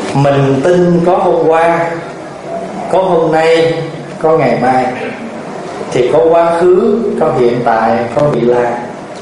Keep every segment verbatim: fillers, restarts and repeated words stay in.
Mình tin có hôm qua, có hôm nay, có ngày mai, thì có quá khứ, có hiện tại, có vị lai.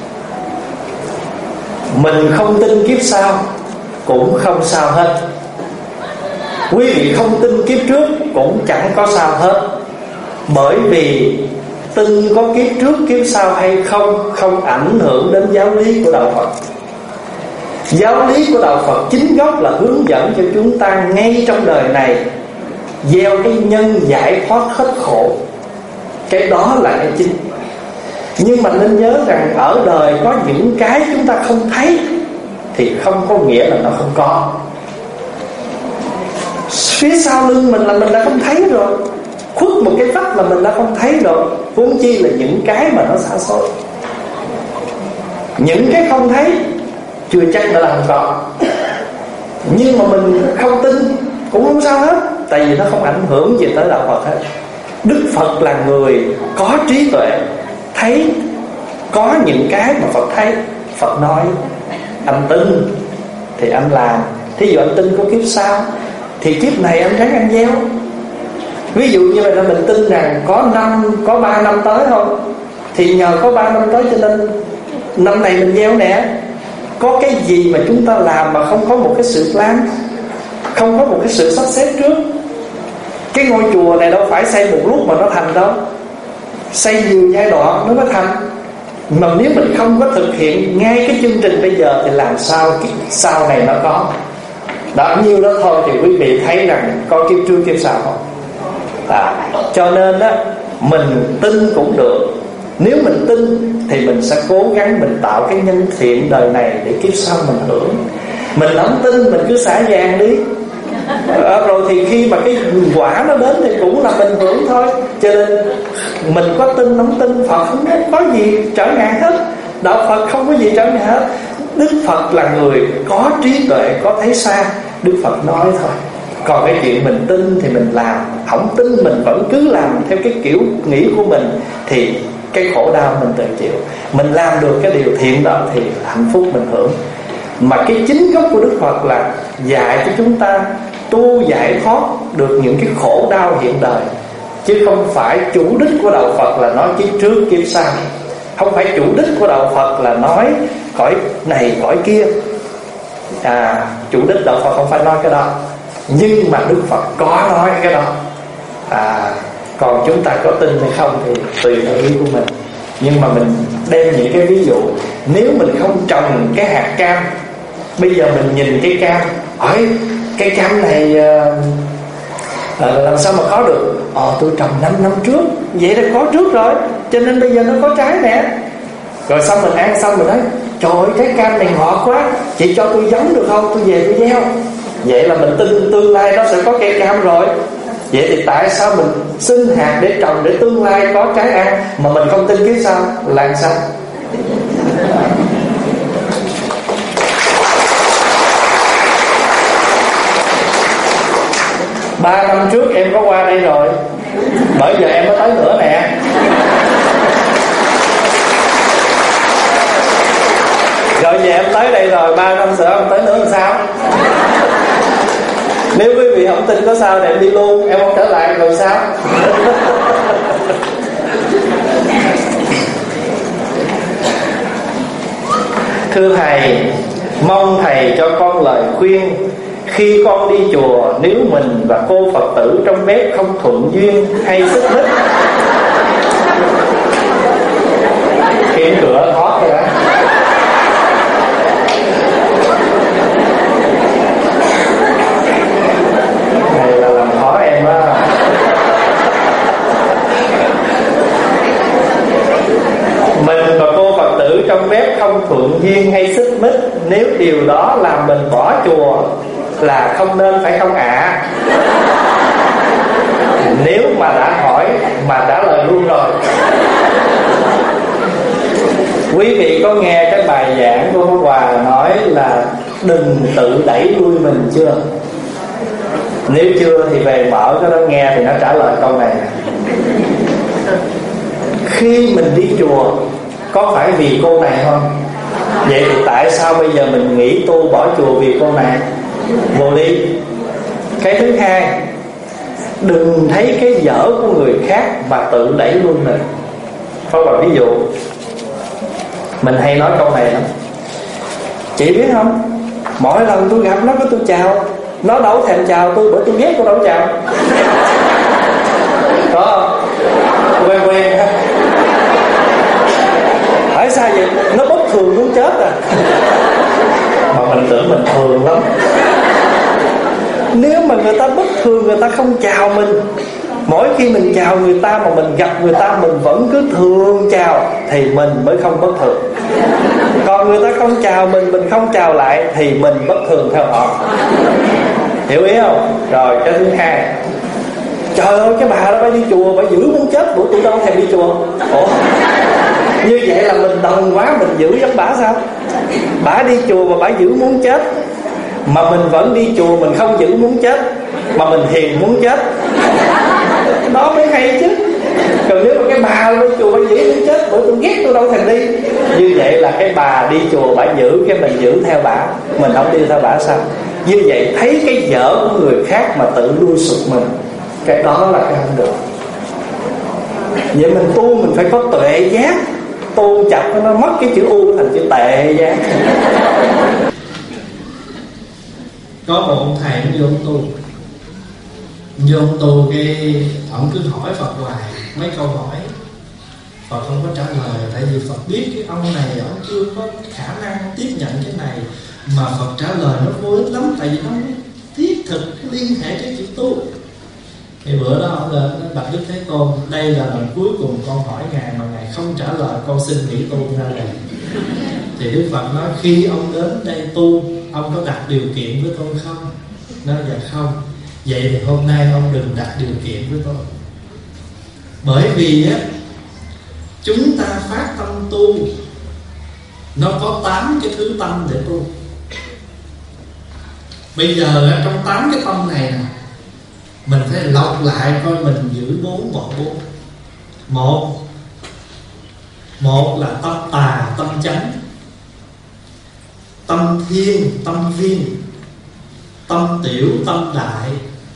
Mình không tin kiếp sau cũng không sao hết. Quý vị không tin kiếp trước cũng chẳng có sao hết. Bởi vì tin có kiếp trước kiếp sau hay không không ảnh hưởng đến giáo lý của đạo Phật. Giáo lý của đạo Phật chính gốc là hướng dẫn cho chúng ta ngay trong đời này gieo cái nhân giải thoát hết khổ. Cái đó là cái chính. Nhưng mà nên nhớ rằng ở đời có những cái chúng ta không thấy thì không có nghĩa là nó không có. Phía sau lưng mình là mình đã không thấy rồi, khuất một cái vách là mình đã không thấy rồi, huống chi là những cái mà nó xa xôi. Những cái không thấy chưa chắc đã là không có. Nhưng mà mình không tin cũng không sao hết, tại vì nó không ảnh hưởng gì tới đạo Phật hết. Đức Phật là người có trí tuệ, thấy có những cái mà Phật thấy. Phật nói anh tin thì anh làm. Thí dụ anh tin có kiếp sau thì kiếp này anh ráng anh gieo. Ví dụ như vậy là mình tin rằng có năm, có ba năm tới không, thì nhờ có ba năm tới cho nên năm này mình gieo nè. Có cái gì mà chúng ta làm mà không có một cái sự plan, không có một cái sự sắp xếp trước. Cái ngôi chùa này đâu phải xây một lúc mà nó thành đâu, xây nhiều giai đoạn nó mới thành. Mà nếu mình không có thực hiện ngay cái chương trình bây giờ thì làm sao sau này nó có. Đó, nhiêu đó thôi thì quý vị thấy rằng có kiếp trước kiếp sau không. À, cho nên á, mình tin cũng được. Nếu mình tin thì mình sẽ cố gắng mình tạo cái nhân thiện đời này để kiếp sau mình hưởng. Mình không tin mình cứ xả vàng đi, à, rồi thì khi mà cái quả nó đến thì cũng là mình hưởng thôi. Cho nên mình có tin không tin Phật không có gì trở ngại hết. Đạo Phật không có gì trở ngại hết. Đức Phật là người có trí tuệ, có thấy xa. Đức Phật nói thôi. Còn cái chuyện mình tin thì mình làm, không tin mình vẫn cứ làm theo cái kiểu nghĩ của mình thì cái khổ đau mình tự chịu. Mình làm được cái điều thiện đó thì hạnh phúc mình hưởng. Mà cái chính gốc của Đức Phật là dạy cho chúng ta tu giải thoát được những cái khổ đau hiện đời, chứ không phải chủ đích của đạo Phật là nói kiếp trước kiếp sau. Không phải chủ đích của đạo Phật là nói cõi này cõi kia. À, chủ đích đạo Phật không phải nói cái đó, nhưng mà Đức Phật có nói cái đó. À, còn chúng ta có tin hay không thì tùy theo ý của mình. Nhưng mà mình đem những cái ví dụ. Nếu mình không trồng cái hạt cam, bây giờ mình nhìn cái cam, hỏi cái cam này uh, làm sao mà có được? Ờ tôi trồng năm năm trước, vậy là có trước rồi, cho nên bây giờ nó có trái nè. Rồi xong mình ăn xong mình nói trời ơi cái cam này ngọt quá, chị cho tôi giống được không, tôi về tôi gieo. Vậy là mình tin tương lai nó sẽ có cây cam rồi. Vậy thì tại sao mình xin hạt để trồng để tương lai có trái ăn, mà mình không tin kiếp sau là làm sao? Ba năm trước em có qua đây rồi, bởi giờ em mới tới nữa nè. Rồi giờ em tới đây rồi, ba năm nữa em tới nữa làm sao? Nếu quý vị không tin có sao thì em đi luôn, em không trở lại rồi sao? Thưa Thầy, mong Thầy cho con lời khuyên. Khi con đi chùa, nếu mình và cô Phật tử trong bếp không thuận duyên hay xích mích, kiện cửa thoát rồi đó. Này là làm khó em á. Mình và cô Phật tử trong bếp không thuận duyên hay xích mích, nếu điều đó làm mình bỏ chùa là không nên phải không ạ? À? Nếu mà đã hỏi mà trả lời luôn rồi. Quý vị có nghe cái bài giảng của Pháp Hòa nói là đừng tự đẩy lui mình chưa? Nếu chưa thì về mở cái đó nghe thì nó trả lời câu này. Khi mình đi chùa có phải vì cô này không? Vậy thì tại sao bây giờ mình nghĩ tu bỏ chùa vì cô này? Vô lý. Cái thứ hai, đừng thấy cái dở của người khác mà tự đẩy lui mình. Có một ví dụ, mình hay nói câu này lắm. Chị biết không, mỗi lần tôi gặp nó có tôi chào, nó đâu thèm chào tôi, bởi tôi ghét tôi đâu chào. Có không? Quen quen ha. Tại sao vậy? Nó bất thường muốn chết à. Mà mình tưởng mình thường lắm. Nếu mà người ta bất thường, người ta không chào mình, mỗi khi mình chào người ta mà mình gặp người ta mình vẫn cứ thường chào, thì mình mới không bất thường. Còn người ta không chào mình, mình không chào lại, thì mình bất thường theo họ. Hiểu ý không? Rồi cái thứ hai, trời ơi cái bà đó phải đi chùa, phải giữ muốn chết, bữa tôi đâu thèm đi chùa. Ủa, như vậy là mình đồng quá, mình giữ giống bả sao? Bả đi chùa mà bả giữ muốn chết, mà mình vẫn đi chùa mình không giữ muốn chết, mà mình hiền muốn chết, đó mới hay chứ. Còn nếu mà cái bà đi chùa bà giữ muốn chết, bữa tôi ghét tôi đâu thèm đi, như vậy là cái bà đi chùa bà giữ, cái mình giữ theo bả, mình không đi theo bả sao? Như vậy thấy cái dở của người khác mà tự lui sụp mình, cái đó là cái không được. Vậy mình tu mình phải có tuệ giác. Tu chặt nó mất cái chữ U thành chữ tệ giác. Có một ông thầy cũng vô ông tu, vô ông tu cái ông cứ hỏi Phật hoài mấy câu hỏi, Phật không có trả lời. Tại vì Phật biết cái ông này ông chưa có khả năng tiếp nhận cái này, mà Phật trả lời nó vô ích lắm. Tại vì nó thiết thực liên hệ cái chuyện tu. Thì bữa đó ông lên bạch Đức Thế Tôn, đây là lần cuối cùng con hỏi ngài mà ngài không trả lời, con xin nghỉ tu ra đây. Thì Đức Phật nói, khi ông đến đây tu, ông có đặt điều kiện với tôi không? Nói dạ không. Vậy thì hôm nay ông đừng đặt điều kiện với tôi. Bởi vì á, chúng ta phát tâm tu, nó có tám cái thứ tâm để tu. Bây giờ trong tám cái tâm này nè, mình phải lọc lại coi mình giữ bốn bỏ bốn. Một Một là tâm tà, tâm chánh, tâm thiên, tâm viên, tâm tiểu, tâm đại,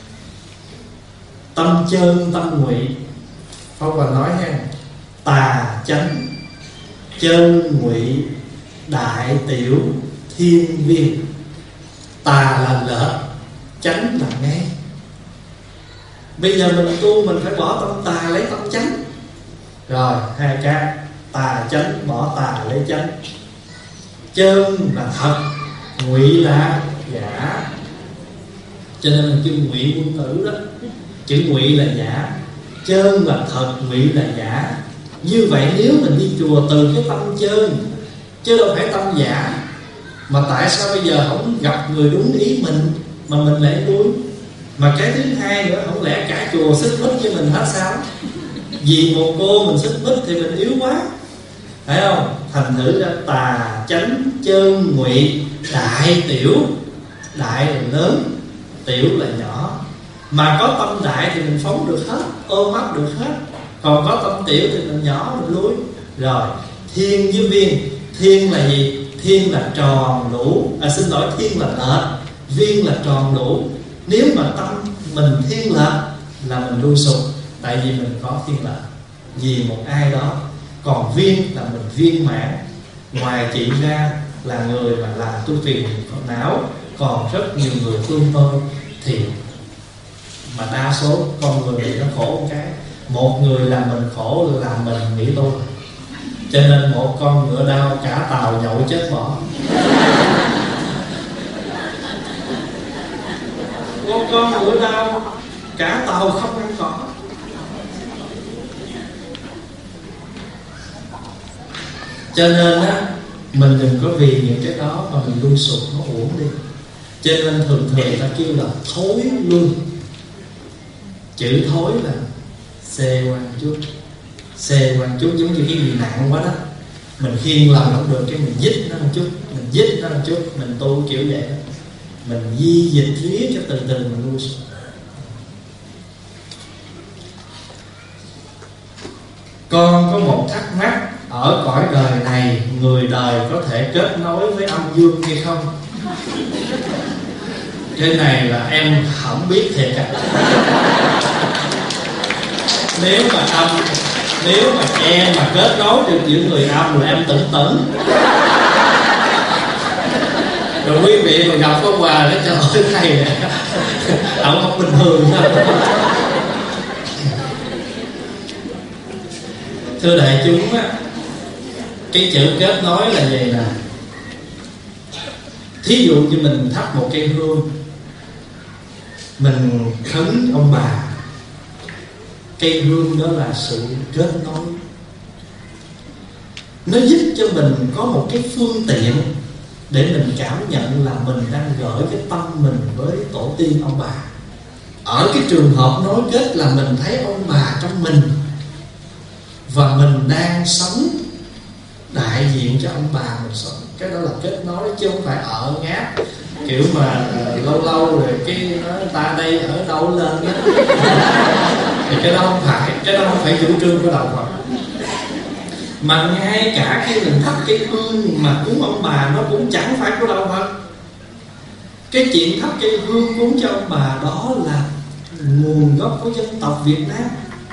tâm chơn, tâm ngụy. Pháp Hòa nói ha, tà, chánh, chơn, ngụy, đại, tiểu, thiên, viên. Tà là lệch, chánh là ngay. Bây giờ mình tu mình phải bỏ tâm tà lấy tâm chánh. Rồi hai cái, tà chánh, bỏ tà lấy chánh. Chơn là thật, ngụy là giả. Cho nên mình kêu ngụy quân tử đó. Chữ ngụy là giả, chơn là thật, ngụy là giả. Như vậy nếu mình đi chùa từ cái tâm chơn, chứ đâu phải tâm giả, mà tại sao bây giờ không gặp người đúng ý mình mà mình lại đuối? Mà cái thứ hai nữa, không lẽ cả chùa xích mích với mình hết sao? Vì một cô mình xích mích thì mình yếu quá, phải không? Thành thử ra tà, chánh, chơn, ngụy, đại, tiểu. Đại là lớn, tiểu là nhỏ. Mà có tâm đại thì mình phóng được hết, ôm ấp được hết. Còn có tâm tiểu thì mình nhỏ, mình lui. Rồi, thiên với viên. Thiên là gì? Thiên là tròn đủ. À xin lỗi, thiên là lệch, viên là tròn đủ. Nếu mà tâm mình thiên lệch là mình lui sụp. Tại vì mình có thiên lệch vì một ai đó. Còn viên là mình viên mãn. Ngoài chị ra là người mà làm tôi phiền não, còn rất nhiều người thương tôi. Thì mà đa số con người thì nó khổ một cái, một người làm mình khổ là làm mình nghĩ tôi. Cho nên một con ngựa đau cả tàu nhậu chết bỏ. Một con ngựa đau cả tàu không ăn cỏ. Cho nên á, mình đừng có vì những cái đó mà mình lui sụp, nó uổng đi. Cho nên thường thường ta kêu là thối luân. Chữ thối là xê quan chút. Xê quan chút giống như cái gì nặng quá đó, mình khiêng làm không được, cái mình dít nó một chút, mình dít nó một chút, mình tu kiểu vậy đó. Mình di dịch riết cho từ từ mình lui xuống. Con có một thắc mắc, ở cõi đời này người đời có thể kết nối với âm dương hay không? Cái này là em không biết thiệt à. Nếu mà âm, nếu mà em mà kết nối được những người âm là em tưởng tưởng. Rồi quý vị mà gặp có quà nó trời ơi thầy nè, ông không bình thường sao. Thưa đại chúng á, cái chữ kết nối là vậy nè. Thí dụ như mình thắp một cây hương, mình khấn ông bà, cây hương đó là sự kết nối. Nó giúp cho mình có một cái phương tiện để mình cảm nhận là mình đang gửi cái tâm mình với tổ tiên ông bà. Ở cái trường hợp nối kết là mình thấy ông bà trong mình, và mình đang sống đại diện cho ông bà mình sống. Cái đó là kết nối, chứ không phải ở ngáp kiểu mà uh, lâu lâu rồi cái nói ta đây ở đâu lên đó. Thì cái đó không phải, cái đó không phải chủ trương của đạo Phật. Mà ngay cả khi mình thắp cây hương mà cúng ông bà, nó cũng chẳng phải của đạo Phật. Cái chuyện thắp cây hương cúng cho ông bà đó là nguồn gốc của dân tộc Việt Nam,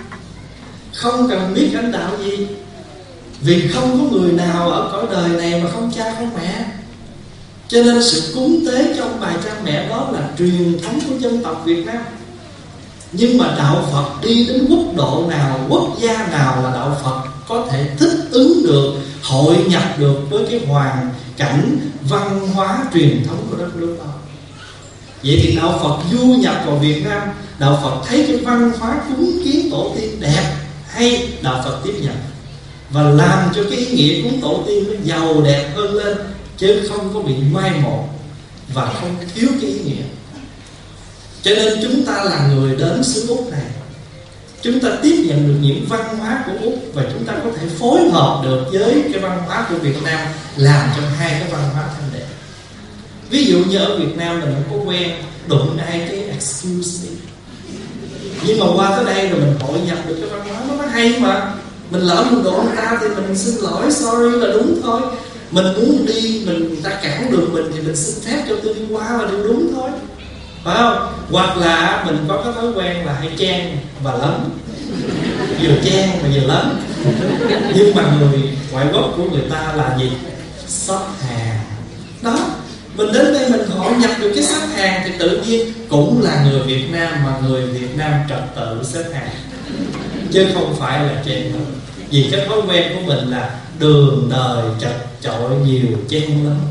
không cần biết lãnh đạo gì. Vì không có người nào ở cõi đời này mà không cha không mẹ. Cho nên sự cúng tế cho ông bà cha mẹ đó là truyền thống của dân tộc Việt Nam. Nhưng mà đạo Phật đi đến quốc độ nào, quốc gia nào là đạo Phật có thể thích ứng được, hội nhập được với cái hoàn cảnh văn hóa truyền thống của đất nước đó. Vậy thì đạo Phật du nhập vào Việt Nam, đạo Phật thấy cái văn hóa cúng kiến tổ tiên đẹp hay, đạo Phật tiếp nhận và làm cho cái ý nghĩa cúng tổ tiên nó giàu đẹp hơn lên, chứ không có bị mai một và không thiếu cái ý nghĩa. Cho nên chúng ta là người đến xứ Úc này, chúng ta tiếp nhận được những văn hóa của Úc và chúng ta có thể phối hợp được với cái văn hóa của Việt Nam, làm cho hai cái văn hóa thanh đẹp. Ví dụ như ở Việt Nam mình không có quen đụng ai cái excuse me, nhưng mà qua tới đây rồi mình hội nhập được cái văn hóa nó hay mà. Mình lỡ mình đụng người ta thì mình xin lỗi, sorry là đúng thôi. Mình muốn đi, mình người ta cản đường mình thì mình xin phép cho tôi đi qua là điều đúng thôi, phải không? Hoặc là mình có cái thói quen là hay chen và lấn, vừa chen mà vừa lấn. Nhưng mà người ngoại quốc của người ta là gì? Shop hàng. Đó, mình đến đây mình hội nhập được cái xếp hàng thì tự nhiên cũng là người Việt Nam, mà người Việt Nam trật tự xếp hàng, chứ không phải là chen lấn. Vì cái thói quen của mình là đường đời chật chội nhiều chen lấn,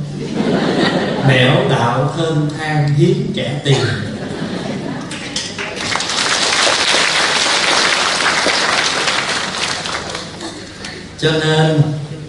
nẻo đạo thênh thang hiếm kẻ tiền. Cho nên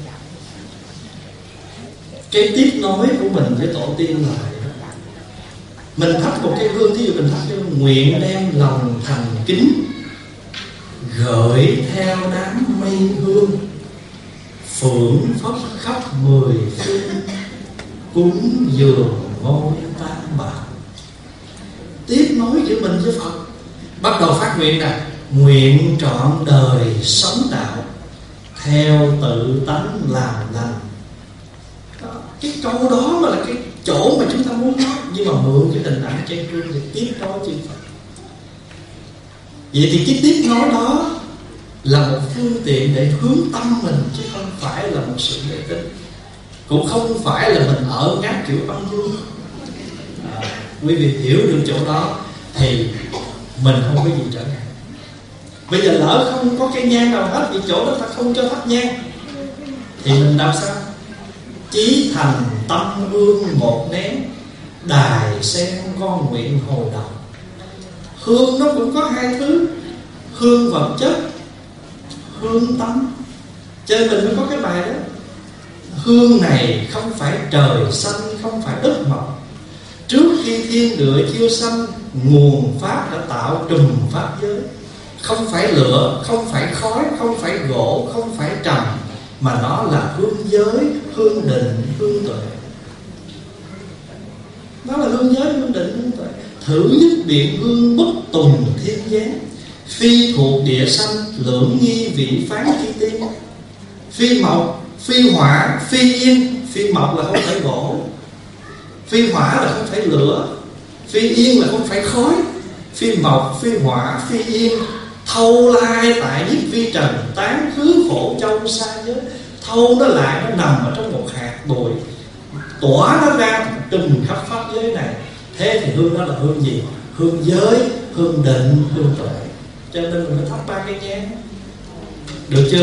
cái tiếp nối của mình với tổ tiên là mình thắp một cái hương, thí dụ mình thắp cái hương, nguyện đem lòng thành kính gửi theo đám mây hương, phượng phất khắp mười phương, cúng dường ngôi tam bảo. Tiếp nối giữa mình với Phật, bắt đầu phát nguyện nè: nguyện trọn đời sống đạo, theo tự tánh làm lành. Đó, cái câu đó mà là cái chỗ mà chúng ta muốn nói, nhưng mà mượn cái hình ảnh trên gương để tiếp nối chư Phật. Vậy thì cái tiếp nối đó là một phương tiện để hướng tâm mình, chứ không phải là một sự mê tín, cũng không phải là mình ở ngáp kiểu âm dương. À, quý vị hiểu được chỗ đó thì mình không có gì trở ngại. Bây giờ lỡ không có cây nhang nào hết, vì chỗ đó ta không cho thắp nhang, thì mình làm sao? Chí thành tâm hương một nén, đài sen con nguyện hồi đầu. Hương nó cũng có hai thứ: hương vật chất, hương tâm. Cho nên mình mới có cái bài đó: hương này không phải trời xanh, không phải đất mọc, trước khi thiên địa chiêu sanh, nguồn pháp đã tạo trùm pháp giới. Không phải lửa, không phải khói, không phải gỗ, không phải trầm, mà nó là hương giới, hương định, hương tuệ. Nó là hương giới, hương định, hương tuệ. Thử nhất biện hương bất tùng thiên gián, phi thuộc địa sanh, lưỡng nghi vị phán chi tiên. Phi mộc, phi hỏa, phi yên. Phi mộc là không phải gỗ, phi hỏa là không phải lửa, Phi yên là không phải khói. Phi mộc, phi hỏa, phi yên. Thâu lai tại nhất vi trần, tán khứ khổ châu xa giới. Thâu nó lại, nó nằm ở trong một hạt bụi, tỏa nó ra trùm khắp pháp giới này. Thế thì hương đó là hương gì? Hương giới, hương định, hương tuệ. Cho nên mình mới thắp ba cái nhang. Được chưa?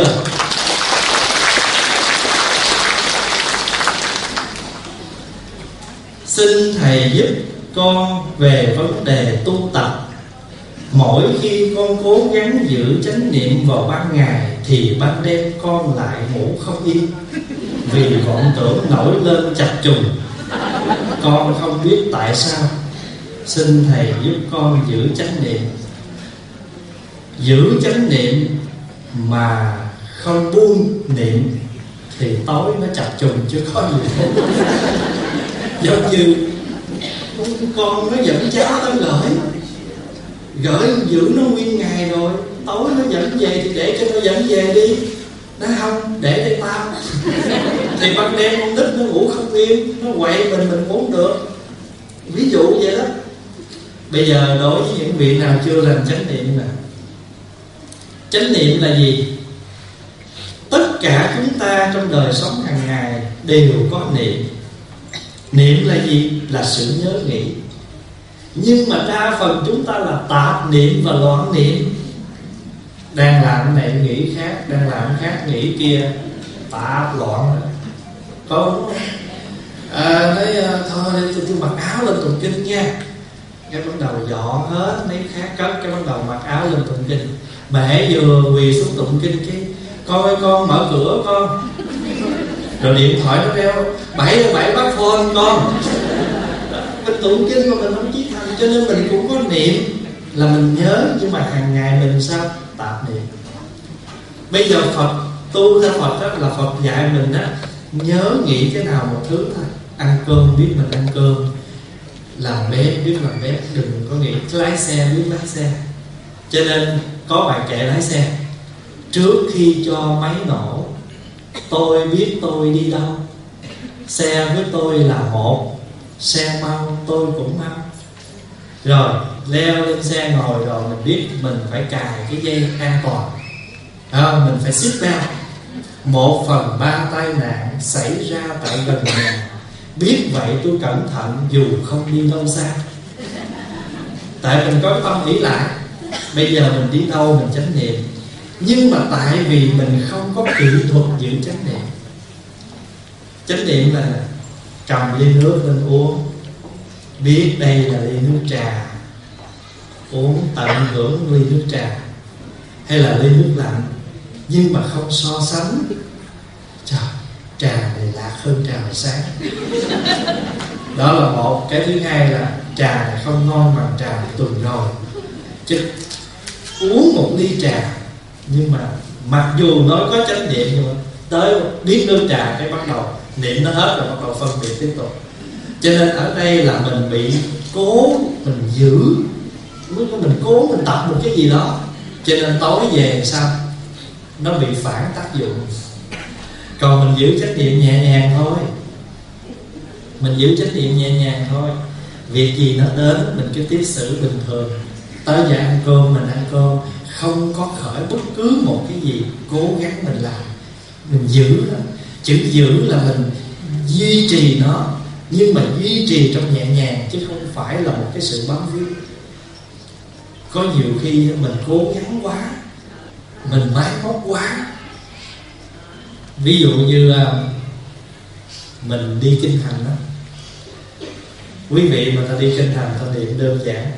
Xin Thầy giúp con về vấn đề tu tập. Mỗi khi con cố gắng giữ chánh niệm vào ban ngày thì ban đêm con lại ngủ không yên, vì vọng tưởng nổi lên chập trùng. Con không biết tại sao. Xin Thầy giúp con giữ chánh niệm. Giữ chánh niệm mà không buông niệm thì tối nó chập trùng chứ có gì hết. Giống như con nó dẫn cháu tới gửi Gửi giữ nó nguyên ngày rồi, tối nó dẫn về thì để cho nó dẫn về đi. Nó không, để đây tao. Thì ban đêm con nít nó ngủ không yên, nó quậy mình, mình muốn được. Ví dụ vậy đó. Bây giờ đối với những vị nào chưa làm chánh niệm nè, chánh niệm là gì? Tất cả chúng ta trong đời sống hàng ngày đều có niệm. Niệm là gì? Là sự nhớ nghĩ. Nhưng mà đa phần chúng ta là tạp niệm và loạn niệm. Đang làm cái này nghĩ khác, đang làm cái khác nghĩ kia, tạp loạn. Có đúng không? À, nói thôi tôi, tôi mặc áo lên tụng kinh nha. Cái bắt đầu dọn hết mấy khác cất, cái bắt đầu mặc áo lên tụng kinh. Mẹ vừa quỳ xuống tụng kinh cái con ơi con mở cửa con. Rồi điện thoại nó reo bảy bảy bắt phone con. Mình tụng kinh mà mình không chí thành, cho nên mình cũng có niệm là mình nhớ, nhưng mà hàng ngày mình sao? Tạp niệm. Bây giờ Phật tu theo Phật đó là Phật dạy mình đó, nhớ nghĩ cái nào một thứ thôi. Ăn cơm biết mình ăn cơm, làm bếp biết làm bếp, đừng có nghĩ lái xe biết lái xe. Cho nên có bài kệ lái xe: trước khi cho máy nổ, tôi biết tôi đi đâu. Xe với tôi là một, xe mau tôi cũng mau. Rồi leo lên xe ngồi rồi mình biết mình phải cài cái dây an toàn, à, mình phải xích belt. Một phần ba tai nạn xảy ra tại gần nhà, biết vậy tôi cẩn thận dù không đi đâu xa. Tại mình có tâm nghĩ lại, bây giờ mình đi đâu mình chánh niệm. Nhưng mà tại vì mình không có kỹ thuật giữ chánh niệm. Chánh niệm là cầm ly nước lên uống, biết đây là ly nước trà, uống tận hưởng ly nước trà hay là ly nước lạnh, nhưng mà không so sánh. Trời, trà này lạc hơn trà hồi sáng. Đó là một. Cái thứ hai là trà này không ngon bằng trà tuần rồi. Chứ uống một ly trà, nhưng mà mặc dù nó có chánh niệm, nhưng mà tới biết nước trà cái bắt đầu niệm nó hết rồi, bắt đầu phân biệt tiếp tục. Cho nên ở đây là mình bị cố mình giữ, mình cố mình tập một cái gì đó, cho nên tối về sao nó bị phản tác dụng. Còn mình giữ trách nhiệm nhẹ nhàng thôi, mình giữ trách nhiệm nhẹ nhàng thôi. Việc gì nó đến mình cứ tiếp xử bình thường. Tới giờ ăn cơm mình ăn cơm, không có khởi bất cứ một cái gì cố gắng mình làm, mình giữ đó. Chữ giữ là mình duy trì nó, nhưng mà duy trì trong nhẹ nhàng, chứ không phải là một cái sự bám víu. Có nhiều khi mình cố gắng quá, mình máy móc quá. Ví dụ như mình đi kinh hành đó, quý vị mà ta đi kinh hành ta niệm đơn giản: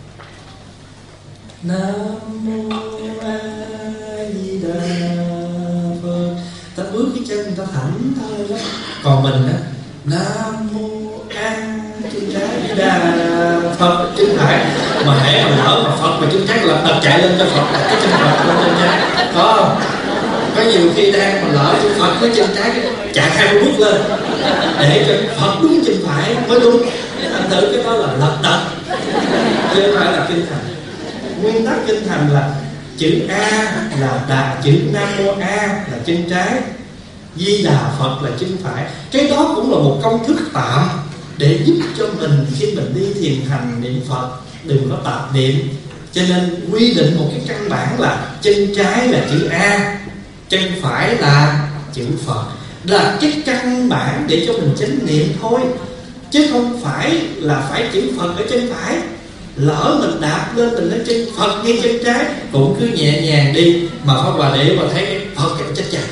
Nam mô A Di Đà Phật. Ta bước cái chân ta thẳng thôi đó. Còn mình á, Nam mô A chân trái Di Đà Phật chân phải. Mà hễ mà lỡ mà Phật mà chân trái là tập chạy lên cho Phật đặt cái chân Phật lên chân trái, có không? Có nhiều khi đang mà lỡ chân Phật với chân trái chạy hai mươi bước lên để cho Phật đúng chân phải mới đúng. Anh thử cái đó là lật đật, chứ không phải là kinh hành. Nguyên tắc kinh hành là chữ A là đà, chữ Nam Mô A là chân trái, Di Đà Phật là chân phải. Cái đó cũng là một công thức tạm, để giúp cho mình khi mình đi thiền hành niệm Phật đừng có tạp niệm. Cho nên quy định một cái căn bản là chân trái là chữ A, chân phải là chữ Phật, là cái căn bản để cho mình chánh niệm thôi, chứ không phải là phải chữ Phật ở chân phải. Lỡ mình đạp lên mình lên chân Phật ngay chân trái cũng cứ nhẹ nhàng đi, mà Pháp Hòa để mà thấy cái Phật cái chết chặt.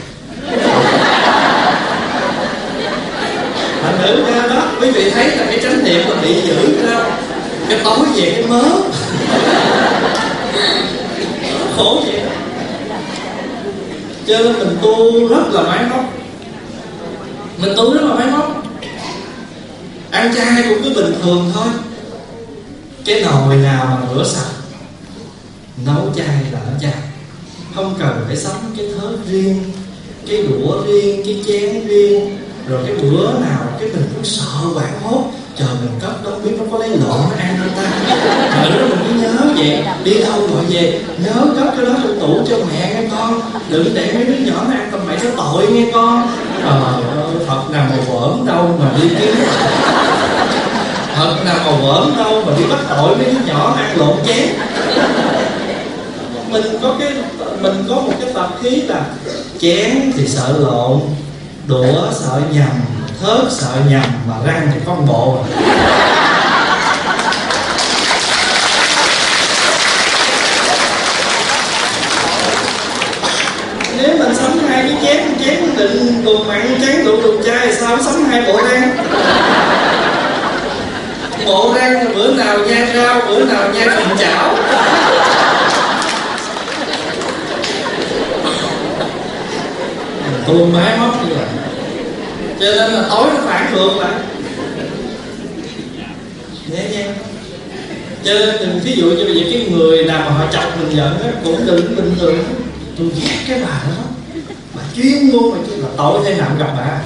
Thành nữ ra đó, quý vị thấy là cái chánh niệm là bị giữ đâu, cái tối về cái mớ khổ vậy đó. Cho nên mình tu rất là máy móc, mình tu rất là máy móc. Ăn chay cũng cứ bình thường thôi. Cái nồi nào mà rửa sạch, nấu chay là nấu chay, không cần phải sắm cái thớt riêng, cái đũa riêng, cái chén riêng. Rồi cái bữa nào cái mình cũng sợ hoảng hốt, chờ mình cất đâu biết nó có lấy lộn nó ăn không ta. Rồi đó mình cứ nhớ vậy, đi đâu gọi về nhớ cất cái đó trong tủ cho mẹ nghe con, đừng để mấy đứa nhỏ nó ăn tầm bậy có tội nghe con. Trời ơi, Phật nào mà vỡn đâu mà đi kiếm, Phật nào mà vỡn đâu mà đi bắt tội mấy đứa nhỏ ăn lộn chén. Mình có cái mình có một cái tập khí là chén thì sợ lộn, đũa sợ nhầm, thớt sợ nhầm, mà răng thì có một bộ. Nếu mình sắm hai cái chén, chén định đồ mặn, chén đựng đồ chay, sao sắm hai bộ răng? Bộ răng bữa nào nhai rau, bữa nào nhai phần chảo. Tôi máy móc như vậy, cho nên là tối nó phản ngược lại nhẹ nhàng. Cho nên đừng, ví dụ như bây giờ cái người nào mà họ chọc mình giận á, cũng đừng bình thường. Tôi ghét cái bà đó, bà chuyên môn mà chứ là tội thế nào gặp bà.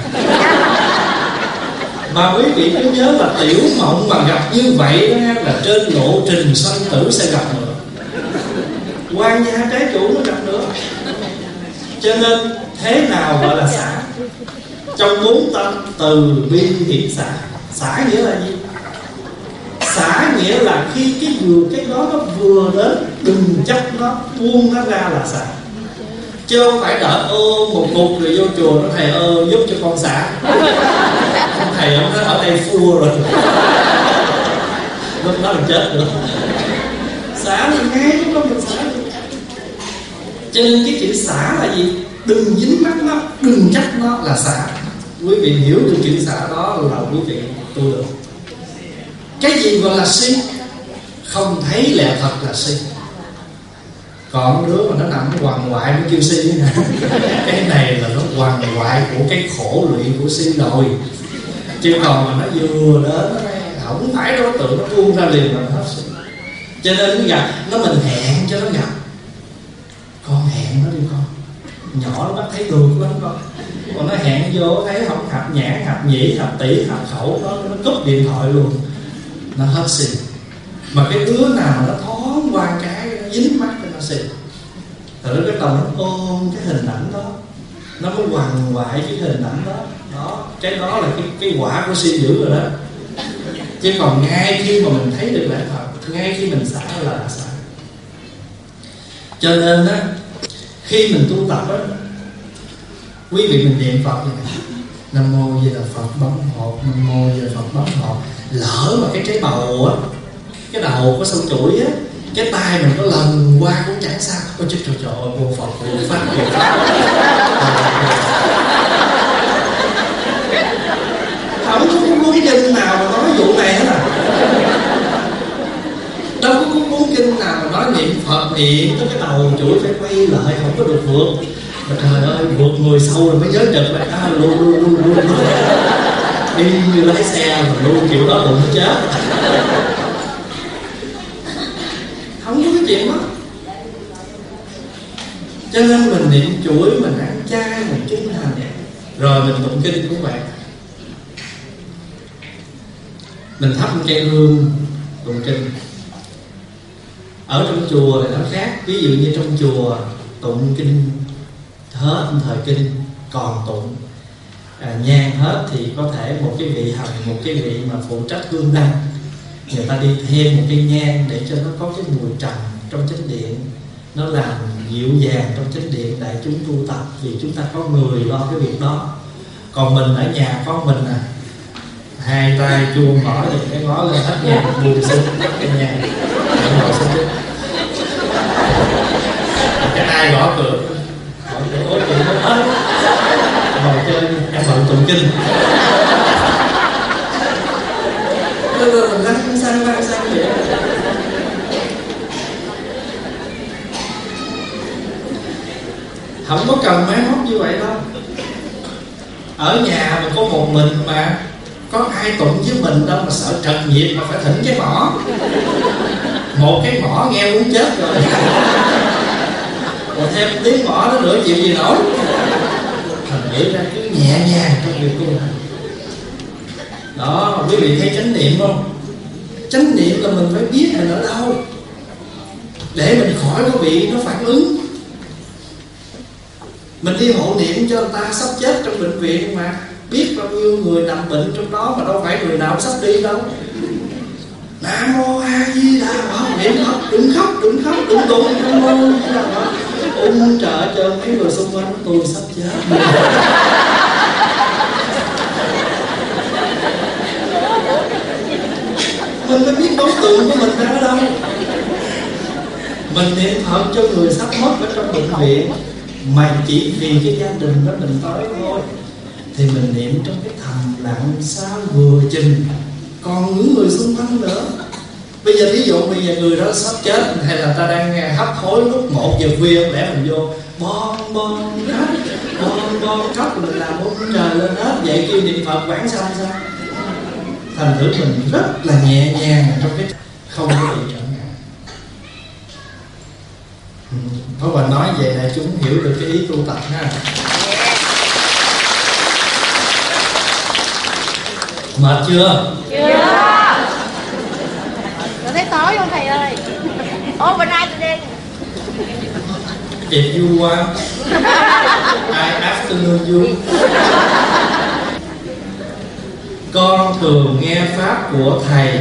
Mà quý vị cứ nhớ là tiểu mộng mà gặp như vậy đó là trên lộ trình sanh tử sẽ gặp nữa, quan gia trái chủ nó gặp nữa. Cho nên thế nào gọi là xả? Trong bốn tâm từ bi hiển xả. Xả nghĩa là gì? Xả nghĩa là khi cái vừa cái đó nó vừa đến, đừng chấp nó, buông nó ra là xả. Chứ không phải đợi ơ một cục rồi vô chùa nó thầy ơ giúp cho con xả. Thầy ông nói ở đây phua rồi, lúc đó mình chết nữa. Xả là ngay lúc đó mình xả. Cho nên cái chữ xả là gì? Đừng dính mắc nó, đừng chấp nó là xả. Quý vị hiểu được chữ xả đó là quý vị tu được. Cái gì gọi là si? Không thấy lẽ thật là si. Còn đứa mà nó nằm nó hoàng hoại nó kêu si nè. Cái này là nó hoàng hoại của cái khổ lụy của si rồi. Chứ còn mà nó vừa đến nó không phải đối tượng, nó buông ra liền là nó hết si. Cho nên nó gặp nó, mình hẹn cho nó gặp. Con hẹn nó đi con, nhỏ nó bắt thấy được lắm con. Còn nó hẹn vô thấy không hợp nhãn, hợp nhĩ, hợp tỷ, hợp khẩu, nó, nó cúp điện thoại luôn, nó hết xì. Mà cái đứa nào mà nó thoáng qua cái nó dính mắt nó xì, rồi nó cái đầu nó ôm cái hình ảnh đó, nó mới quằn quại cái hình ảnh đó. Đó, cái đó là cái, cái quả của si dữ rồi đó. Chứ còn ngay khi mà mình thấy được lẽ thật, ngay khi mình xả là xả. Cho nên á, khi mình tu tập á, quý vị mình niệm Phật như này: Nam mô Di Đà Phật bấm hột, Nam mô Di Đà Phật bấm hột. Lỡ mà cái trái bầu á, cái đầu có sâu chuỗi á, cái tay mình có lần qua cũng chẳng sao. Ôi trời trời trời ơi, vô Phật, vô Pháp, vô Pháp. Không có cuốn kinh nào mà nói vụ này hết à. Đâu có cuốn kinh nào mà nói niệm Phật niệm tới cái đầu chuỗi phải quay lại, không có được vượt. Mà trời ơi, vượt người sâu rồi mới giới trực lại. À, luôn luôn luôn luôn luôn. Đi như lái xe mà luôn kiểu đó đụng chết. Không có cái chuyện đó. Cho nên mình niệm chuỗi, mình ăn chay, mình kinh hành, rồi mình tụng kinh cũng vậy. Mình thắp một cây hương tụng kinh. Ở trong chùa thì nó khác. Ví dụ như trong chùa tụng kinh hết thời kinh còn tụng, à, nhang hết thì có thể một cái vị hồng, một cái vị mà phụ trách hương đăng, người ta đi thêm một cây nhang để cho nó có cái mùi trầm trong chánh điện, nó làm dịu dàng trong chánh điện đại chúng tu tập, vì chúng ta có người lo cái việc đó. Còn mình ở nhà có mình à, hai tay chuông mở thì cái ngó lên hết nhang, buông xin cái nhang ngồi xin chứ. Cái ai gõ cửa, gõ cửa ối chị nó hết ngồi chơi em bận tụng kinh. Mình lăn xăng lăn xăng vậy. Không có cần máy móc như vậy đâu. Ở nhà mình có một mình mà, có ai tụng với mình đâu mà sợ trật nhiệt mà phải thỉnh cái mỏ. Một cái mỏ nghe muốn chết rồi. Còn thêm tiếng mỏ đó nữa chịu gì nổi. Thành nghĩ ra cứ nhẹ nhàng trong việc tu hành. Đó, quý vị thấy chánh niệm không? Chánh niệm là mình phải biết mình ở đâu để mình khỏi có bị nó phản ứng. Mình đi hộ niệm cho người ta sắp chết trong bệnh viện mà biết bao nhiêu người nằm bệnh trong đó mà đâu phải người nào sắp đi đâu. Nam mô A Di Đà Phật, niệm khóc, đừng khóc, đừng khóc, đừng tụng Nam mô A Di Đà Phật. Ôm trợ cho mấy người xung quanh tôi sắp chết. Mình phải biết đối tượng của mình đang ở đâu. Mình niệm Phật cho người sắp mất ở trong bệnh viện mà chỉ vì cái gia đình đó mình tới thôi, thì mình niệm trong cái thầm lặng sao vừa chừng, còn những người xung quanh nữa. Bây giờ ví dụ bây giờ người đó sắp chết hay là ta đang hấp hối lúc một giờ khuya, lẽ mình vô bon bon khóc, bon bon khóc mình làm ơn trời lên hết, vậy kêu niệm Phật quảng sao sao? Thành thử mình rất là nhẹ nhàng trong cái không có bị trở ngại. Pháp Hòa nói vậy là chúng hiểu được cái ý tu tập ha. Mệt chưa? Chưa. Tôi thấy tối không thầy ơi. Ô bên ai tôi đi. If you want, I afternoon you. Con thường nghe pháp của thầy,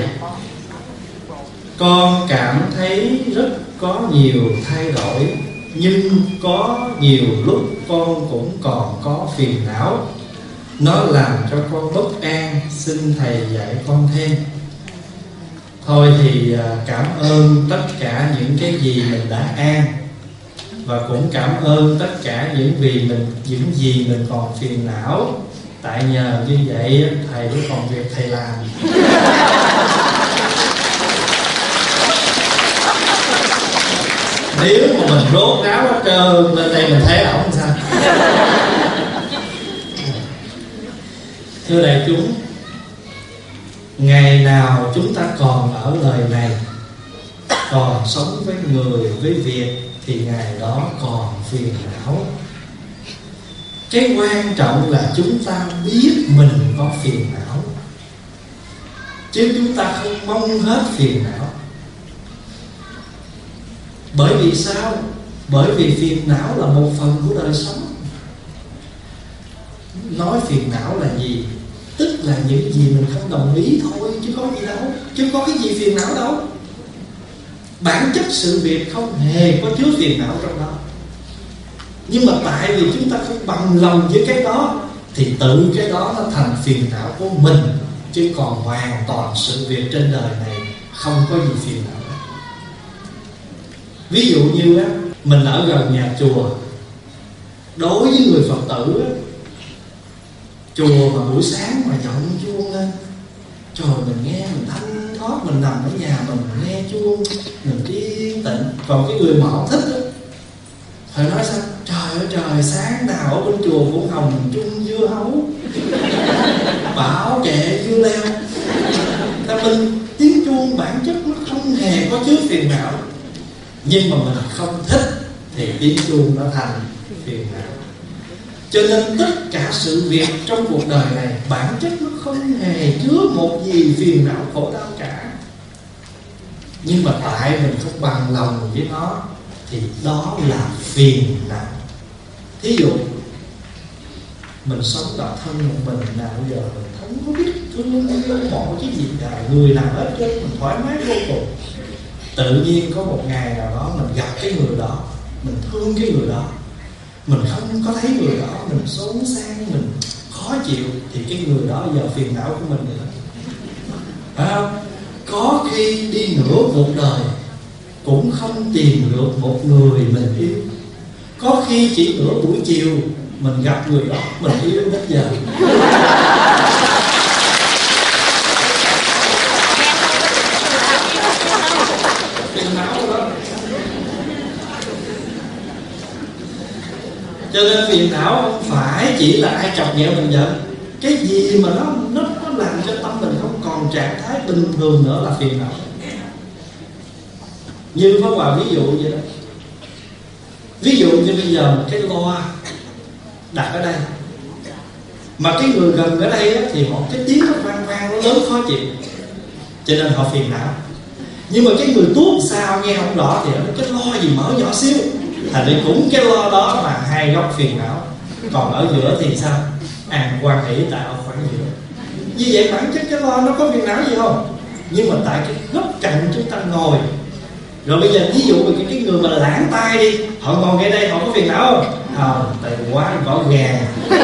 con cảm thấy rất có nhiều thay đổi, nhưng có nhiều lúc con cũng còn có phiền não. Nó làm cho con bất an, xin thầy dạy con thêm. Thôi thì cảm ơn tất cả những cái gì mình đã an, và cũng cảm ơn tất cả những vì mình những gì mình còn phiền não. Tại nhờ như vậy thầy mới còn việc thầy làm. Nếu mà mình rốt ráo hết trơn lên đây mình thấy ổng sao? Thưa đại chúng, ngày nào chúng ta còn ở đời này, còn sống với người với việc, thì ngày đó còn phiền não. Cái quan trọng là chúng ta biết mình có phiền não, chứ chúng ta không mong hết phiền não. Bởi vì sao? Bởi vì phiền não là một phần của đời sống. Nói phiền não là gì? Tức là những gì mình không đồng ý thôi, chứ có gì đâu, chứ có cái gì phiền não đâu. Bản chất sự việc không hề có chứa phiền não trong đó. Nhưng mà tại vì chúng ta không bằng lòng với cái đó, thì tự cái đó nó thành phiền não của mình, chứ còn hoàn toàn sự việc trên đời này không có gì phiền não. Ví dụ như á, mình ở gần nhà chùa, đối với người Phật tử á, chùa mà buổi sáng mà vọng chuông lên, trời mình nghe mình thanh thoát, mình nằm ở nhà mình nghe chuông, mình yên tĩnh. Còn cái người mà họ thích á, phải nói sao? Trời ơi trời, sáng nào ở bên chùa cũng hồng chung dưa hấu, bảo kệ dưa leo. Là mình tiếng chuông bản chất nó không hề có chứa phiền não, nhưng mà mình không thích thì tiếng chuông nó thành phiền não. Cho nên tất cả sự việc trong cuộc đời này bản chất nó không hề chứa một gì phiền não khổ đau cả. Nhưng mà tại mình không bằng lòng với nó thì đó là phiền não. Thí dụ Mình sống độc thân một mình, nào giờ mình không có biết thương yêu một cái gì cả, người nào hết trơn, mình thoải mái vô cùng. Tự nhiên có một ngày nào đó mình gặp cái người đó, mình thương cái người đó, mình không có thấy người đó, mình xốn sang, mình khó chịu, thì cái người đó giờ phiền não của mình nữa. Phải không? Có khi đi nửa cuộc đời cũng không tìm được một người mình yêu. Có khi chỉ nửa buổi chiều mình gặp người đó, mình yêu đến giờ. Phiền não đó. Cho nên phiền não không phải chỉ là ai chọc ghẹo mình giận. Cái gì mà nó, nó, nó làm cho tâm mình không còn trạng thái bình thường nữa là phiền não. Như Pháp Hòa ví dụ vậy đó. Ví dụ như bây giờ một cái loa đặt ở đây, mà cái người gần ở đây á, thì họ cái tiếng nó vang vang, nó lớn khó chịu, cho nên họ phiền não. Nhưng mà cái người tuốt sao nghe không rõ thì nó cái loa gì mở nhỏ xíu, thành ra cũng cái loa đó mà hai góc phiền não. Còn ở giữa thì sao? An quan hỷ tạo khoảng giữa. Như vậy bản chất cái loa nó có phiền não gì không? Nhưng mà tại cái góc cạnh chúng ta ngồi. Rồi bây giờ ví dụ về cái, cái người mà lãng tai đi, họ ngồi ngay đây họ có phiền não không? Không, tại quá gõ gàng.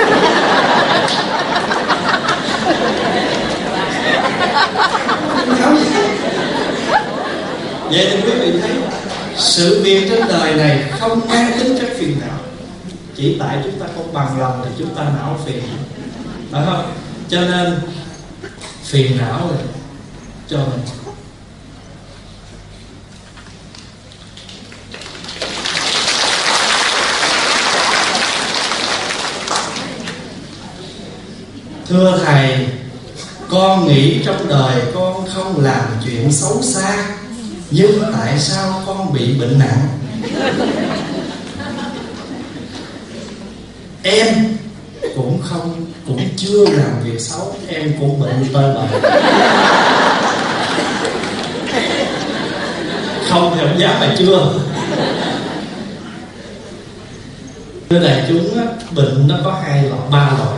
Vậy thì quý vị thấy sự việc trên đời này không mang tính chất phiền não, chỉ tại chúng ta không bằng lòng thì chúng ta não phiền, phải không? Cho nên phiền não rồi cho mình. Thưa Thầy, con nghĩ trong đời con không làm chuyện xấu xa, nhưng tại sao con bị bệnh nặng? Em cũng không, cũng chưa làm việc xấu, em cũng bệnh tơi bời. Không thì không dám mà chưa. Thưa đại chúng á, bệnh nó có hai loại, ba loại: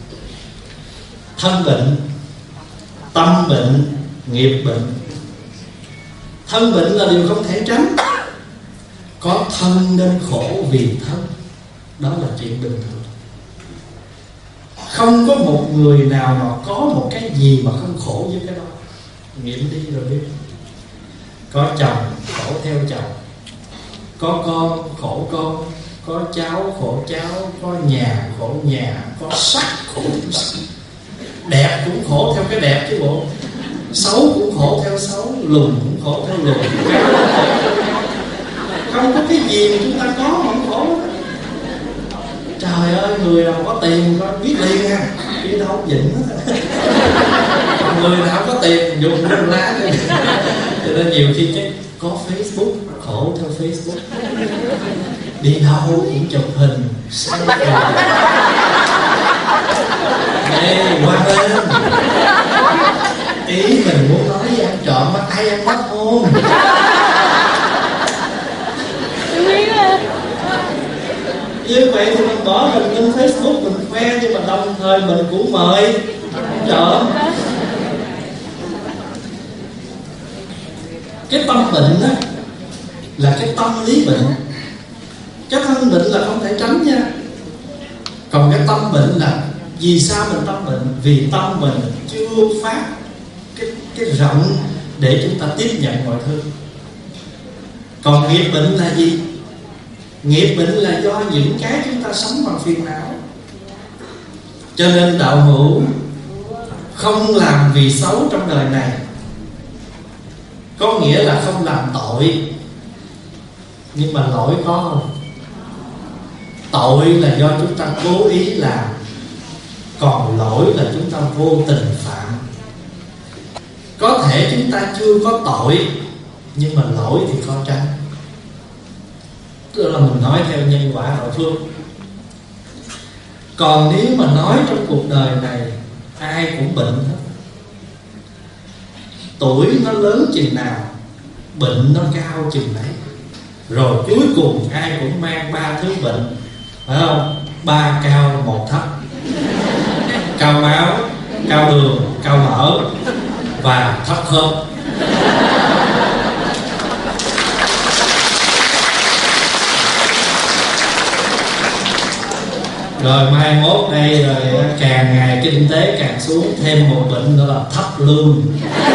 thân bệnh, tâm bệnh, nghiệp bệnh. Thân bệnh là điều không thể tránh. Có thân nên khổ vì thân, đó là chuyện bình thường. Không có một người nào mà có một cái gì mà không khổ với cái đó. Nghiệm đi rồi biết. Có chồng khổ theo chồng, có con khổ con, có cháu khổ cháu, có nhà khổ nhà, có sắc khổ sắc. Đẹp cũng khổ theo cái đẹp chứ bộ, xấu cũng khổ theo xấu, lùn cũng khổ theo lùn. Không có cái gì mà chúng ta có mà không khổ. Trời ơi, người nào có tiền có biết liền nha, đi đâu dịnh hết. Người nào có tiền dùng rừng lá. Cho nên nhiều khi cái có Facebook khổ theo Facebook, đi đâu cũng chụp hình Ê, qua lên. Ý mình muốn nói với ăn trộm mà ai ăn bắt hôn. Như vậy thì mình bỏ mình lên Facebook mình khoe, nhưng mà đồng thời mình cũng mời trộm. Cái tâm bệnh đó là cái tâm lý bệnh. Cái thân bệnh là không thể tránh nha. Còn cái tâm bệnh là vì sao mình tâm bệnh? Vì tâm mình chưa phát cái, cái rộng để chúng ta tiếp nhận mọi thứ. Còn nghiệp bệnh là gì? Nghiệp bệnh là do những cái chúng ta sống bằng phiền não. Cho nên đạo hữu không làm vì xấu trong đời này, có nghĩa là không làm tội. Nhưng mà lỗi có không? Tội là do chúng ta cố ý làm, còn lỗi là chúng ta vô tình phạm. Có thể chúng ta chưa có tội, nhưng mà lỗi thì có tránh. Tức là mình nói theo nhân quả hậu phương. Còn nếu mà nói trong cuộc đời này ai cũng bệnh hết, tuổi nó lớn chừng nào bệnh nó cao chừng đấy. Rồi cuối cùng ai cũng mang ba thứ bệnh, phải không? Ba cao một thấp. cao máu, cao đường, cao mỡ và thấp khớp. Rồi mai mốt đây rồi càng ngày kinh tế càng xuống, thêm một bệnh nữa là thấp lương.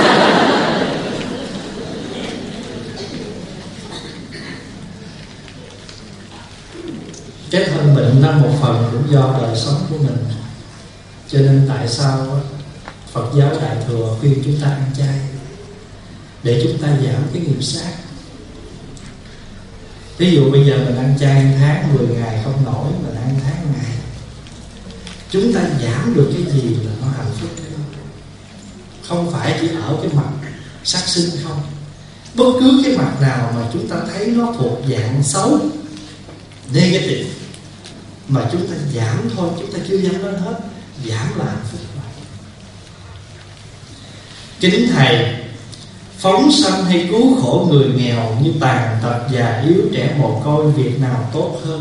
Cái thân bệnh đó một phần cũng do đời sống của mình. Cho nên tại sao Phật giáo Đại Thừa khuyên chúng ta ăn chay, để chúng ta giảm cái nghiệp sát. Ví dụ bây giờ mình ăn chay tháng mười ngày không nổi, mình ăn tháng ngày, chúng ta giảm được cái gì là nó hạnh phúc cái đó. Không phải chỉ ở cái mặt sát sinh không. Bất cứ cái mặt nào mà chúng ta thấy nó thuộc dạng xấu, negative, mà chúng ta giảm thôi, chúng ta chưa dám lên hết. Giảm là hạnh phúc. Kính Thầy, phóng sanh hay cứu khổ người nghèo như tàn tật, già yếu, trẻ mồ côi, việc nào tốt hơn?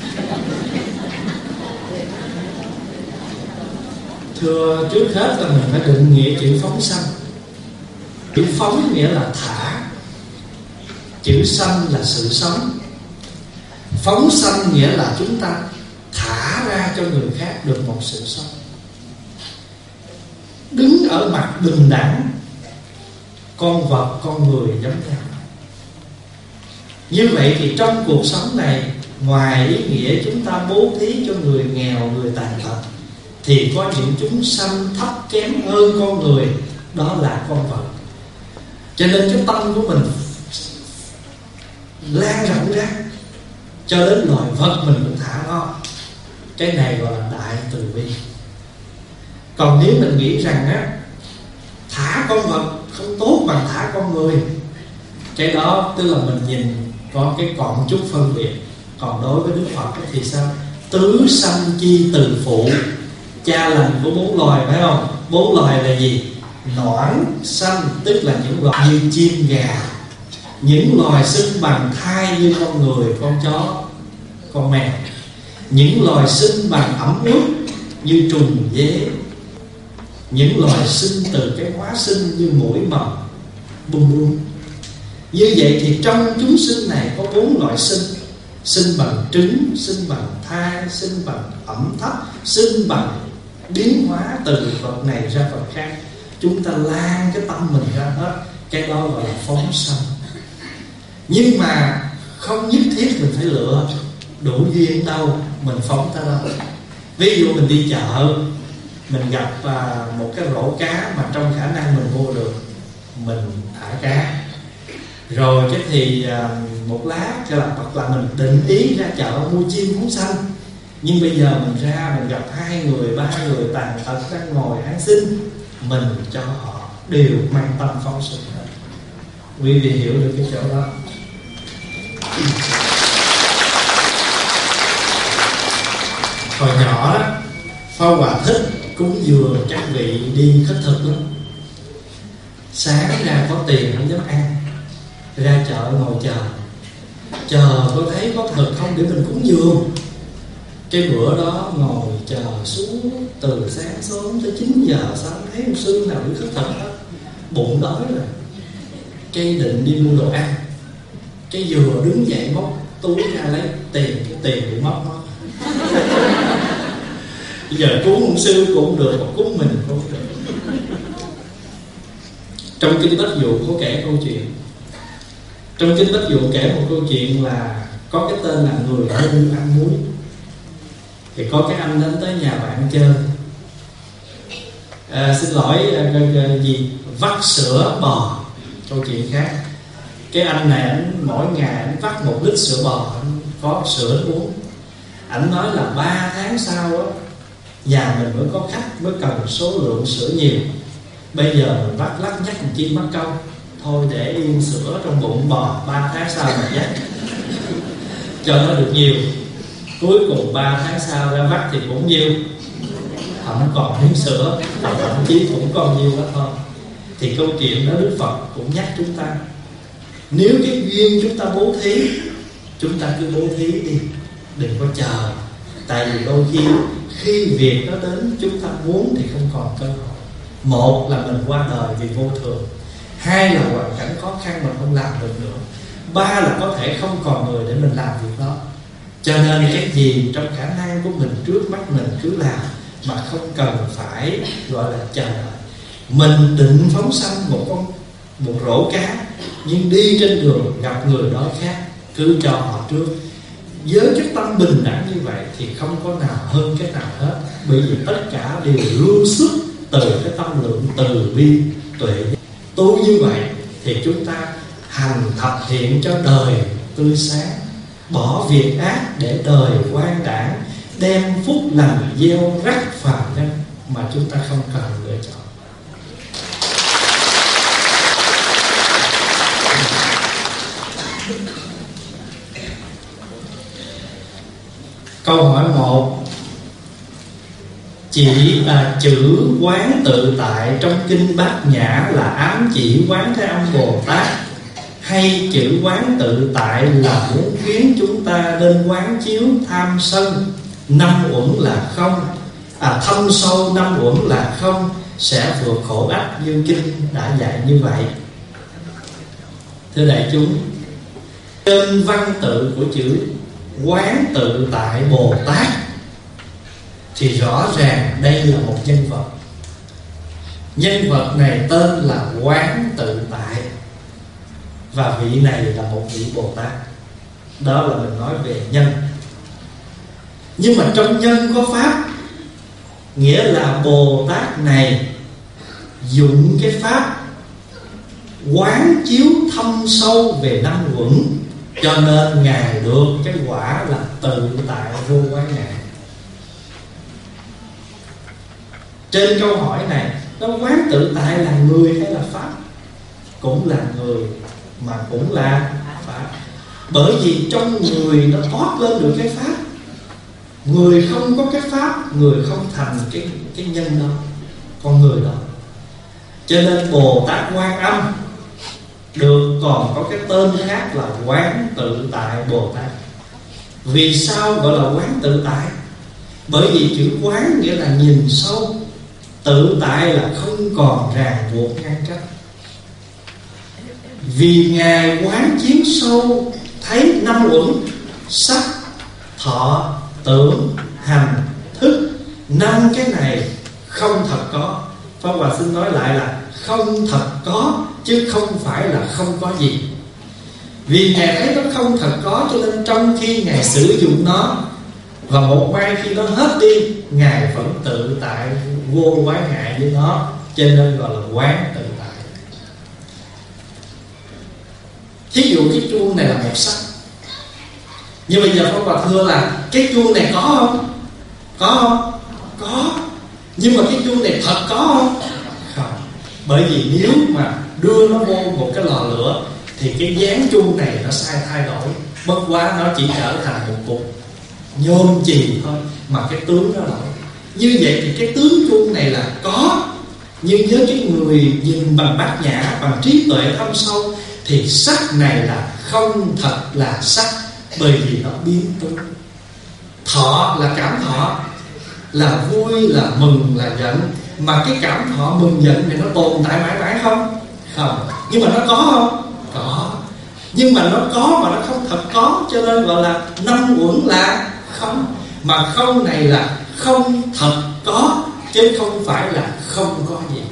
Thưa, trước hết là mình phải định nghĩa chữ phóng sanh. Chữ phóng nghĩa là thả, chữ sanh là sự sống. Phóng sanh nghĩa là chúng ta thả ra cho người khác được một sự sống, đứng ở mặt bình đẳng, con vật, con người giống nhau. Như vậy thì trong cuộc sống này, ngoài ý nghĩa chúng ta bố thí cho người nghèo, người tàn tật, thì có những chúng sanh thấp kém hơn con người, đó là con vật. Cho nên cái tâm của mình lan rộng ra, cho đến loài vật mình cũng thả nó. Cái này gọi là đại từ bi. Còn nếu mình nghĩ rằng á, thả con vật không tốt bằng thả con người, cái đó tức là mình nhìn có cái còn chút phân biệt. Còn đối với Đức Phật thì sao? Tứ sanh chi từ phụ, cha lành của bốn loài, phải không? Bốn loài là gì? Noãn sanh, tức là những loài như chim gà, những loài sinh bằng thai như con người, con chó, con mèo, những loài sinh bằng ẩm ướt như trùng dế, những loài sinh từ cái hóa sinh như muỗi mầm, bum bum. Như vậy thì trong chúng sinh này có bốn loại sinh: sinh bằng trứng, sinh bằng thai, sinh bằng ẩm thấp, sinh bằng biến hóa từ vật này ra vật khác. Chúng ta lan cái tâm mình ra hết, cái đó gọi là phóng sanh. Nhưng mà không nhất thiết mình phải lựa, đủ duyên đâu mình phóng ta đâu. Ví dụ mình đi chợ, mình gặp à, một cái rổ cá mà trong khả năng mình mua được, mình thả cá. Rồi cái thì à, một lát cho là hoặc là mình định ý ra chợ mua chim phóng sanh. Nhưng bây giờ mình ra mình gặp hai người, ba người tàn tật đang ngồi ăn xin, mình cho họ đều mang tâm phóng sanh hết. Quý vị hiểu được cái chỗ đó. Hồi nhỏ đó, Pháp Hòa thích cúng dường các vị đi khất thực lắm. Sáng ra có tiền không dám ăn, ra chợ ngồi chờ, chờ có thấy có thực không để mình cúng dường. Cái bữa đó ngồi chờ xuống từ sáng sớm tới chín giờ sáng, thấy một sư nào đi khất thực hết, bụng đói rồi. Cái định đi mua đồ ăn, cái vừa đứng dậy móc túi ra lấy tiền, cái tiền bị mất mất. Bây giờ cúng ông sư cũng được, mà cúng mình cũng được. Trong Kinh Bách Dụ có kể câu chuyện. Trong Kinh Bách Dụ kể một câu chuyện là có cái tên là người ngu ăn muối. Thì có cái anh đến tới nhà bạn chơi, à, xin lỗi à, à, gì vắt sữa bò. Câu chuyện khác. Cái anh này anh mỗi ngày anh vắt một lít sữa bò, anh có sữa uống. Anh nói là ba tháng sau đó, nhà mình mới có khách, mới cần số lượng sữa nhiều. Bây giờ mình vắt lắc nhắc một chim mắc câu, thôi để yên sữa trong bụng bò, ba tháng sau mình dắt cho nó được nhiều. Cuối cùng ba tháng sau ra vắt thì cũng nhiêu, không còn miếng sữa, thậm chí cũng còn nhiêu đó thôi. Thì câu chuyện đó Đức Phật cũng nhắc chúng ta, nếu cái duyên chúng ta bố thí, chúng ta cứ bố thí đi, đừng có chờ. Tại vì đôi khi khi việc nó đến chúng ta muốn thì không còn cơ hội. Một là mình qua đời vì vô thường, hai là hoàn cảnh khó khăn mình không làm được nữa, ba là có thể không còn người để mình làm việc đó. Cho nên cái gì trong khả năng của mình trước mắt mình cứ làm, mà không cần phải gọi là chờ đợi. Mình định phóng sanh một con một rổ cá, nhưng đi trên đường gặp người đói khát, cứ cho họ trước. Với cái tâm bình đẳng như vậy thì không có nào hơn cái nào hết, bởi vì tất cả đều lưu xuất từ cái tâm lượng từ bi tuệ. Tu như vậy thì chúng ta hành thập thiện cho đời tươi sáng, bỏ việc ác để đời quan đảng, đem phúc lành gieo rắc phàm nhân mà chúng ta không cần lựa chọn. Câu hỏi một: chỉ là chữ quán tự tại trong kinh Bát Nhã là ám chỉ quán Thế Âm Bồ Tát, hay chữ quán tự tại là muốn khiến chúng ta nên quán chiếu tham sân năm uẩn là không, à thâm sâu năm uẩn là không, sẽ vượt khổ ách như kinh đã dạy như vậy? Thưa đại chúng, trên văn tự của chữ quán tự tại Bồ Tát thì rõ ràng đây là một nhân vật. Nhân vật này tên là Quán Tự Tại, và vị này là một vị Bồ Tát. Đó là mình nói về nhân. Nhưng mà trong nhân có pháp, nghĩa là Bồ Tát này dụng cái pháp quán chiếu thâm sâu về năm uẩn, cho nên Ngài được cái quả là tự tại vô quái ngại. Trên câu hỏi này, nó quán tự tại là người hay là pháp? Cũng là người mà cũng là pháp. Bởi vì trong người nó thoát lên được cái pháp. Người không có cái pháp, người không thành cái, cái nhân đó, con người đó. Cho nên Bồ Tát Quan Âm được còn có cái tên khác là Quán Tự Tại Bồ Tát. Vì sao gọi là quán tự tại? Bởi vì chữ quán nghĩa là nhìn sâu, tự tại là không còn ràng buộc ngăn cách. Vì Ngài quán chiếu sâu thấy năm uẩn sắc, thọ, tưởng, hành, thức, năm cái này không thật có. Pháp Hòa xin nói lại là không thật có, chứ không phải là không có gì. Vì Ngài thấy nó không thật có, cho nên trong khi Ngài sử dụng nó, và một mai khi nó hết đi, Ngài vẫn tự tại vô quái ngại với nó, cho nên gọi là quán tự tại. Thí dụ cái chuông này là một sắc, nhưng bây giờ Pháp Hòa thưa là cái chuông này có không? Có không? Có. Nhưng mà cái chuông này thật có không? Không. Bởi vì nếu mà đưa nó vô một cái lò lửa thì cái dáng chuông này nó sai thay đổi, bất quá nó chỉ trở thành một cục nhôm chì thôi, mà cái tướng nó đổi. Như vậy thì cái tướng chuông này là có, nhưng với cái người nhìn bằng bát nhã, bằng trí tuệ thâm sâu, thì sắc này là không thật là sắc, bởi vì nó biến tướng. Thọ là cảm thọ, là vui, là mừng, là giận. Mà cái cảm thọ mừng giận này nó tồn tại mãi mãi không? Không. Nhưng mà nó có không? Có. Nhưng mà nó có mà nó không thật có, cho nên gọi là năm uẩn là không. Mà không này là không thật có, chứ không phải là không có gì.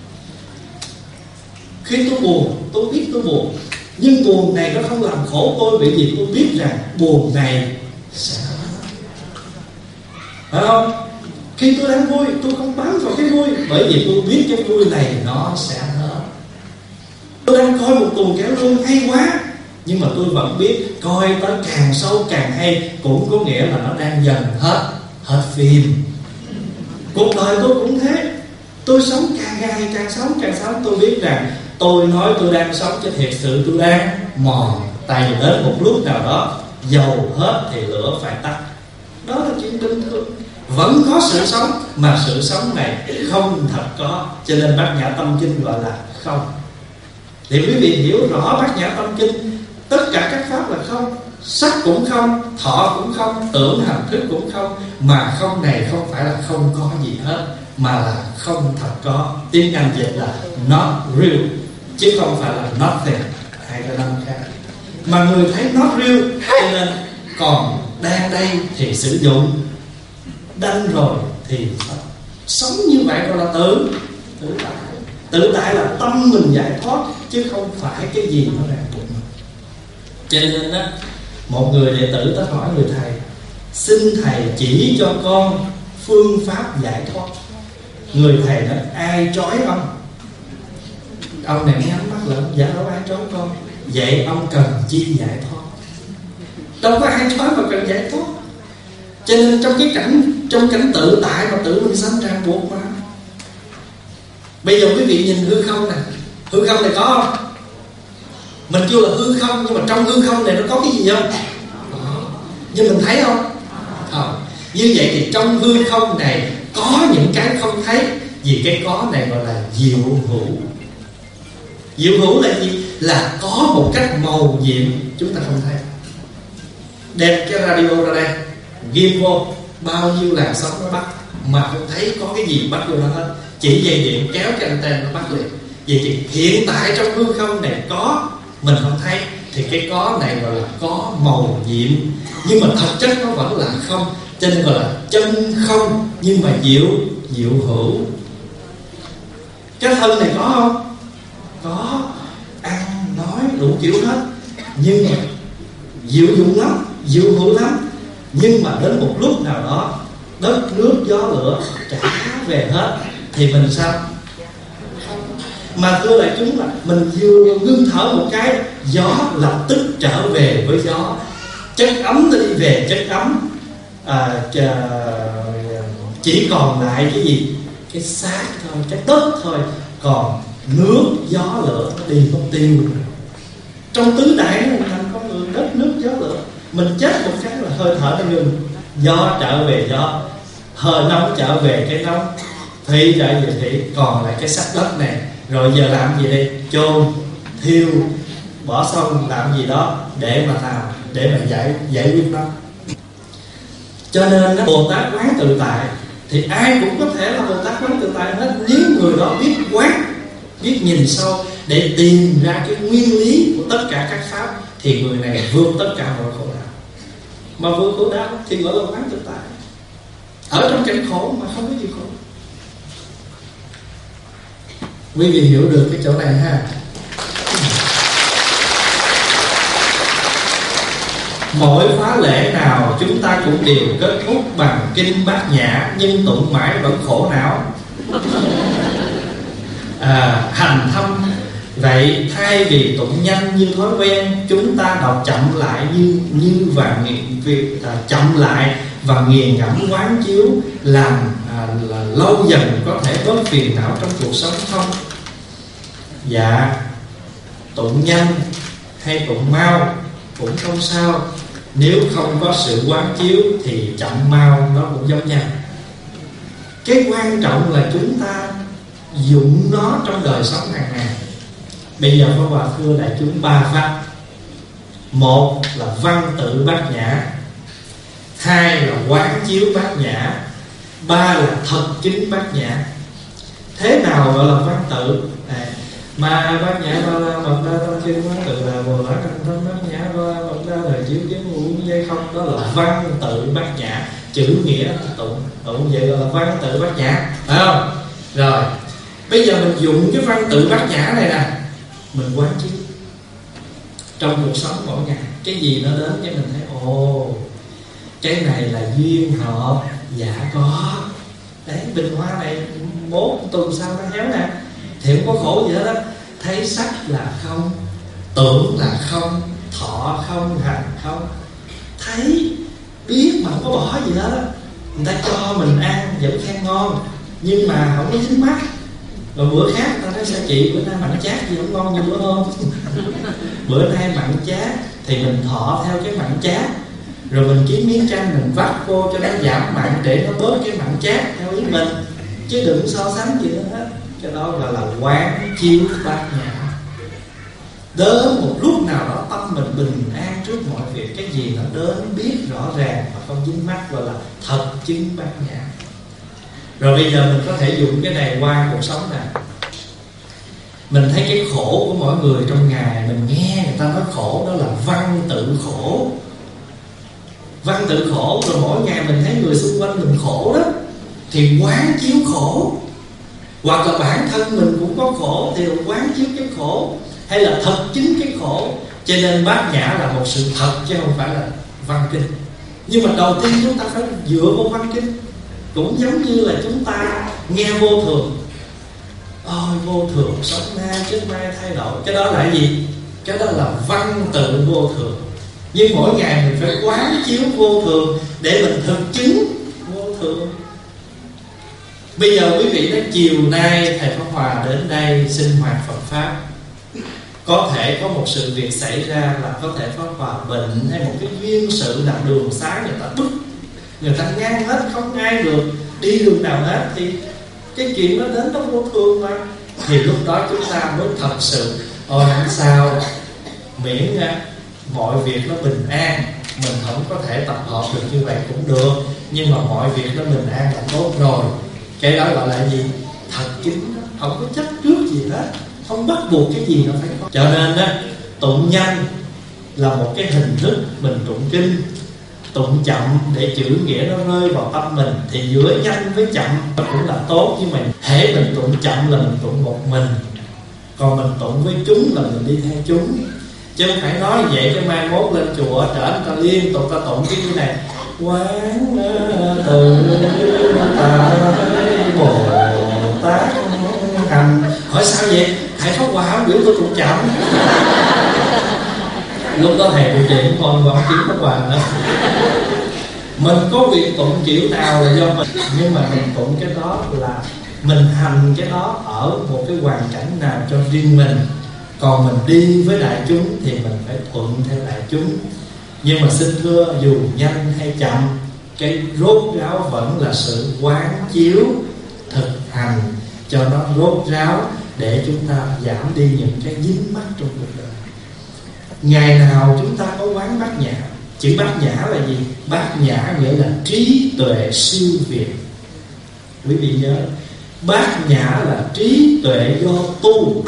Khi tôi buồn, tôi biết tôi buồn, nhưng buồn này nó không làm khổ tôi, bởi vì tôi biết rằng buồn này sẽ hết. Phải không? Khi tôi đang vui, tôi không bám vào cái vui, bởi vì tôi biết cái vui này nó sẽ hết. Tôi đang coi một tuần kéo lương hay quá, nhưng mà tôi vẫn biết coi tới càng sâu càng hay, cũng có nghĩa là nó đang dần hết, hết phim. Cuộc đời tôi cũng thế. Tôi sống càng ngày càng sống càng sống, tôi biết rằng tôi nói tôi đang sống, chứ thiệt sự tôi đang mòn. Tại vì đến một lúc nào đó dầu hết thì lửa phải tắt. Đó là chuyện bình thường. Vẫn có sự sống, mà sự sống này không thật có, cho nên Bát Nhã Tâm Kinh gọi là không. Thì quý vị hiểu rõ Bát Nhã Tâm Kinh, tất cả các pháp là không. sắc cũng không, thọ cũng không, tưởng hành thức cũng không. Mà không này không phải là không có gì hết, mà là không thật có. Tiếng Anh dịch là not real, chứ không phải là nothing, hai cái năm khác. Mà người thấy not real, cho nên còn đang đây thì sử dụng, đanh rồi thì sống như vậy gọi là tự tự tại. Tự tại là tâm mình giải thoát, chứ không phải cái gì nó ràng buộc mình. Cho nên á, một người đệ tử tới hỏi người thầy: xin thầy chỉ cho con phương pháp giải thoát. Người thầy nói: ai trói ông? Ông này nhắm mắt lại: dạ đâu ai trói con. Vậy ông cần chi giải thoát? Đâu có ai trói mà cần giải thoát. Cho nên trong cái cảnh trong cảnh tự tại mà tự mình sanh ràng buộc mà. Bây giờ quý vị nhìn hư không nè, hư không này có không? Mình kêu là hư không, nhưng mà trong hư không này nó có cái gì không? Nhưng mình thấy không? Không. Như vậy thì trong hư không này có những cái không thấy. Vì cái có này gọi là diệu hữu. Diệu hữu là gì? Là có một cách màu nhiệm chúng ta không thấy. Đem cái radio ra đây, ghim vô, bao nhiêu làn sóng nó bắt, mà không thấy có cái gì bắt vô nó hết. Chỉ dây điện kéo cái anten nó bắt liền. Vậy thì hiện tại trong hư không này có, mình không thấy, thì cái có này gọi là có màu nhiệm. Nhưng mà thật chất nó vẫn là không, cho nên gọi là chân không, nhưng mà diệu diệu hữu. Cái thân này có không? Có, ăn nói đủ kiểu hết, nhưng mà diệu dụng lắm, diệu hữu lắm. Nhưng mà đến một lúc nào đó, đất nước gió lửa trả về hết, thì mình sao? Mà thưa đại chúng là mình vừa ngưng thở một cái, gió lập tức trở về với gió, chất ấm nó đi về chất ấm. à, Chỉ còn lại cái gì? Cái xác thôi, cái đất thôi. Còn nước, gió, lửa nó đi mất tiêu. Trong tứ đại nó hình thành con người, đất, nước, gió, lửa. Mình chết một cái là hơi thở nó ngừng, gió trở về gió, hơi nóng trở về cái nóng, thủy trở về thủy, còn lại cái xác đất này. Rồi giờ làm gì đây? Chôn, thiêu, bỏ xong làm gì đó để mà làm, để mà giải giải quyết nó. Cho nên đó, Bồ Tát quán tự tại thì ai cũng có thể là Bồ Tát quán tự tại hết, nếu người đó biết quán, biết nhìn sâu để tìm ra cái nguyên lý của tất cả các pháp, thì người này vượt tất cả mọi khổ đau. Mà vượt khổ đau thì gọi là quán tự tại. Ở trong cảnh khổ mà không có gì khổ. Quý vị hiểu được cái chỗ này ha. Mỗi khóa lễ nào chúng ta cũng đều kết thúc bằng kinh Bát Nhã, nhưng tụng mãi vẫn khổ não. à, Hành thâm. Vậy thay vì tụng nhanh như thói quen, chúng ta đọc chậm lại như như và nghiền việc à, chậm lại và nghiền ngẫm quán chiếu, làm à, là lâu dần có thể bớt phiền não trong cuộc sống không? Dạ, tụng nhanh hay tụng mau cũng không sao. Nếu không có sự quán chiếu thì chậm mau nó cũng giống nhau. Cái quan trọng là chúng ta dụng nó trong đời sống hàng ngày. Bây giờ có bà thưa đại chúng ba pháp. Một là văn tự Bát Nhã, hai là quán chiếu Bát Nhã, ba là thật chính Bát Nhã. Thế nào gọi là văn tự? À, mà Bát Nhã ba la mật đa tâm kinh quán tự là Bồ Tát hành thâm Bát Nhã ba la mật đa đời chiếu kiến ngũ dây không. Đó là văn tự Bát Nhã, chữ nghĩa tụng tụng vậy gọi là văn tự Bát Nhã, phải không? Rồi bây giờ mình dùng cái văn tự Bát Nhã này nè, mình quán chiếu trong cuộc sống mỗi ngày. Cái gì nó đến cho mình thấy ồ, cái này là duyên hợp. Dạ có. Đấy, bình hoa này mốt tuần sau nó héo nè, thì không có khổ gì hết á. Thấy sắc là không, tưởng là không, thọ không, hành không. Thấy, biết mà không có bỏ gì hết á. Người ta cho mình ăn vẫn khen ngon, nhưng mà không có dính mắt. Rồi bữa khác ta nói sao chị bữa nay mặn chát gì không ngon như bữa hôm. Bữa nay mặn chát thì mình thọ theo cái mặn chát, rồi mình kiếm miếng chanh mình vắt vô cho nó giảm mặn để nó bớt cái mặn chát theo ý mình, chứ đừng so sánh gì nữa hết. Cái đó gọi là quán chiếu Bát Nhã. Đến một lúc nào đó tâm mình bình an trước mọi việc, cái gì nó đến biết rõ ràng mà không dính mắc, gọi là thật chứng bát nhã. Rồi bây giờ mình có thể dùng cái này qua cuộc sống này. Mình thấy cái khổ của mỗi người trong ngày, mình nghe người ta nói khổ, đó là văn tự khổ. Văn tự khổ, rồi mỗi ngày mình thấy người xung quanh mình khổ đó, thì quán chiếu khổ. Hoặc là bản thân mình cũng có khổ, thì quán chiếu cái khổ, hay là thật chứng cái khổ. Cho nên bát nhã là một sự thật chứ không phải là văn kinh. Nhưng mà đầu tiên chúng ta phải dựa vào văn kinh. Cũng giống như là chúng ta nghe vô thường. Ôi vô thường, sống nay chết mai thay đổi. Cái đó là gì? Cái đó là văn tự vô thường. Nhưng mỗi ngày mình phải quán chiếu vô thường để mình thực chứng vô thường. Bây giờ quý vị nói chiều nay thầy Pháp Hòa đến đây sinh hoạt Phật Pháp, có thể có một sự việc xảy ra là có thể Pháp Hòa bệnh, hay một cái duyên sự nào đường xá người ta bức, người ta ngăn hết, không ai được đi đường nào hết, thì cái chuyện đó đến nó vô thường mà. Thì lúc đó chúng ta mới thật sự ôi không sao, miễn nha, mọi việc nó bình an. Mình không có thể tập hợp được như vậy cũng được, nhưng mà mọi việc nó bình an là tốt rồi. Cái đó gọi là gì? Thật chính, không có chấp trước gì hết, không bắt buộc cái gì nó phải có. Cho nên á, tụng nhanh là một cái hình thức mình tụng kinh. Tụng chậm để chữ nghĩa nó rơi vào tâm mình, thì giữa nhanh với chậm cũng là tốt. Nhưng mà hễ mình tụng chậm là mình tụng một mình, còn mình tụng với chúng là mình đi theo chúng. Chứ không phải nói vậy cái mai mốt lên chùa trở người ta liên tục ta tụng cái như này: quán từ tại Bồ Tát hành. Hỏi sao vậy? Thầy Pháp Hòa không biểu tôi tụng chậm. Lúc đó thầy trụ trì cũng con vào kiếm Pháp Hòa nữa. Mình có quyền tụng kiểu nào là do mình, nhưng mà mình tụng cái đó là mình hành cái đó ở một cái hoàn cảnh nào cho riêng mình. Còn mình đi với đại chúng thì mình phải thuận theo đại chúng. Nhưng mà xin thưa, dù nhanh hay chậm, cái rốt ráo vẫn là sự quán chiếu thực hành cho nó rốt ráo, để chúng ta giảm đi những cái dính mắc trong cuộc đời. Ngày nào chúng ta có quán bát nhã. Chữ bát nhã là gì? Bát nhã nghĩa là trí tuệ siêu việt. Quý vị nhớ, bát nhã là trí tuệ do tu.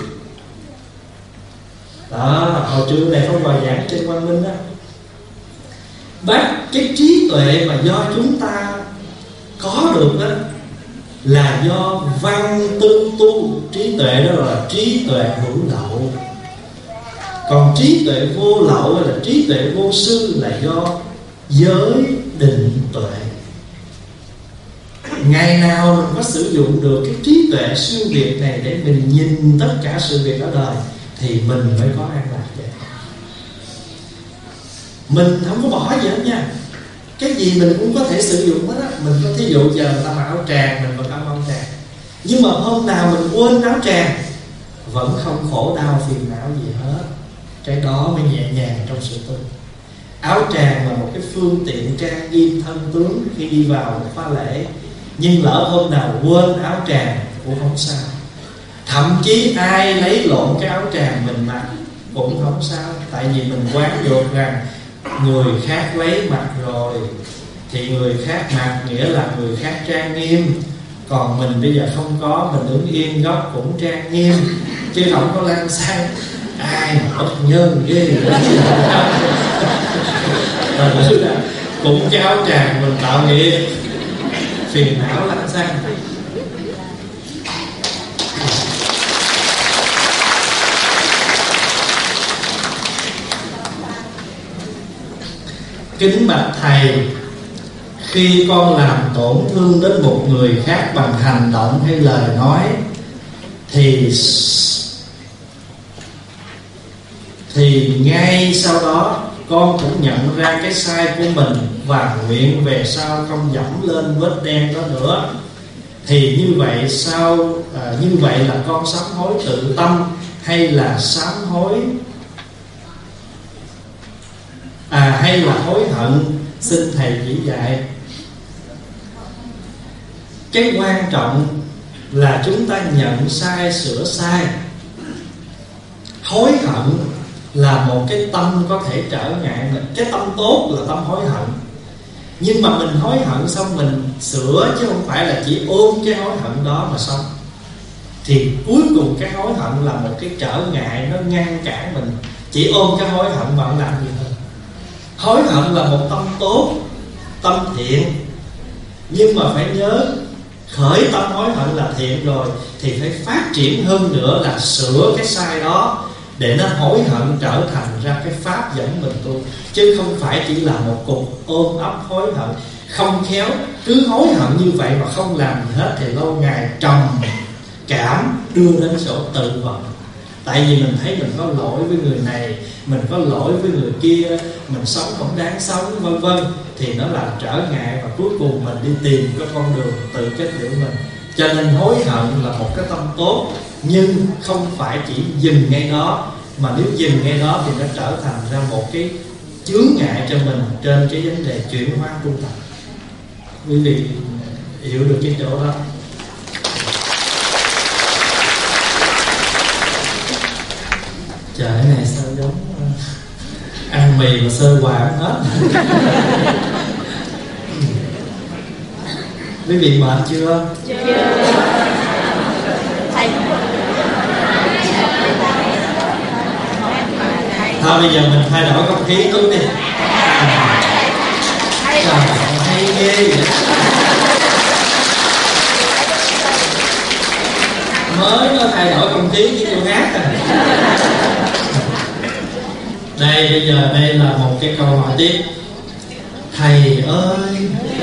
Đó, hồi trưa này không vào giảng trên Quang Minh đó. Bác, cái trí tuệ mà do chúng ta có được đó là do văn tư tu. Trí tuệ đó là trí tuệ hữu lậu. Còn trí tuệ vô lậu hay là trí tuệ vô sư là do giới định tuệ. Ngày nào mình có sử dụng được cái trí tuệ siêu việt này để mình nhìn tất cả sự việc ở đời, thì mình mới có an lạc vậy. Mình không có bỏ gì hết nha. Cái gì mình cũng có thể sử dụng hết á. Mình có thí dụ giờ người ta mặc áo tràng, mình mặc áo tràng, nhưng mà hôm nào mình quên áo tràng vẫn không khổ đau phiền não gì hết. Cái đó mới nhẹ nhàng trong sự tu. Áo tràng là một cái phương tiện trang nghiêm thân tướng khi đi vào một khóa lễ, nhưng lỡ hôm nào quên áo tràng cũng không sao. Thậm chí ai lấy lộn cái áo tràng mình mặc cũng không sao. Tại vì mình quán được rằng người khác lấy mặc rồi thì người khác mặc nghĩa là người khác trang nghiêm. Còn mình bây giờ không có, mình đứng yên góc cũng trang nghiêm, chứ không có lăn xăng. Ai mà bất nhân ghê vậy. Cũng cái áo tràng mình tạo nghiệp, phiền não lăn xăng. Kính bạch thầy, khi con làm tổn thương đến một người khác bằng hành động hay lời nói, thì thì ngay sau đó con cũng nhận ra cái sai của mình và nguyện về sau không dẫm lên vết đen đó nữa. Thì như vậy sao à, như vậy là con sám hối tự tâm hay là sám hối à hay là hối hận? Xin thầy chỉ dạy. Cái quan trọng là chúng ta nhận sai, sửa sai. Hối hận là một cái tâm có thể trở ngại mình. Cái tâm tốt là tâm hối hận, nhưng mà mình hối hận xong mình sửa, chứ không phải là chỉ ôm cái hối hận đó mà xong. Thì cuối cùng cái hối hận là một cái trở ngại, nó ngăn cản mình. Chỉ ôm cái hối hận mà không làm gì hơn. Hối hận là một tâm tốt, tâm thiện, nhưng mà phải nhớ khởi tâm hối hận là thiện rồi thì phải phát triển hơn nữa là sửa cái sai đó, để nó hối hận trở thành ra cái pháp dẫn mình tu. Chứ không phải chỉ là một cục ôm ấp hối hận. Không khéo cứ hối hận như vậy mà không làm gì hết thì lâu ngày trầm cảm, đưa đến chỗ tự vận. Tại vì mình thấy mình có lỗi với người này, mình có lỗi với người kia, mình sống không đáng sống, vân vân, thì nó làm trở ngại, và cuối cùng mình đi tìm cái con đường tự kết liễu mình. Cho nên hối hận là một cái tâm tốt, nhưng không phải chỉ dừng ngay đó, mà nếu dừng ngay đó thì nó trở thành ra một cái chướng ngại cho mình trên cái vấn đề chuyển hóa tu tập. Quý vị hiểu được cái chỗ đó. Trời, cái này sao giống ăn mì mà sơ quả hết. Quý vị mệt chưa? Chưa. Thầy. Thôi bây giờ mình thay đổi không khí chút đi. Trời, hay ghê vậy. Mới nó thay đổi không khí với tôi hát à. Đây, bây giờ đây là một cái câu hỏi tiếp. Thầy ơi,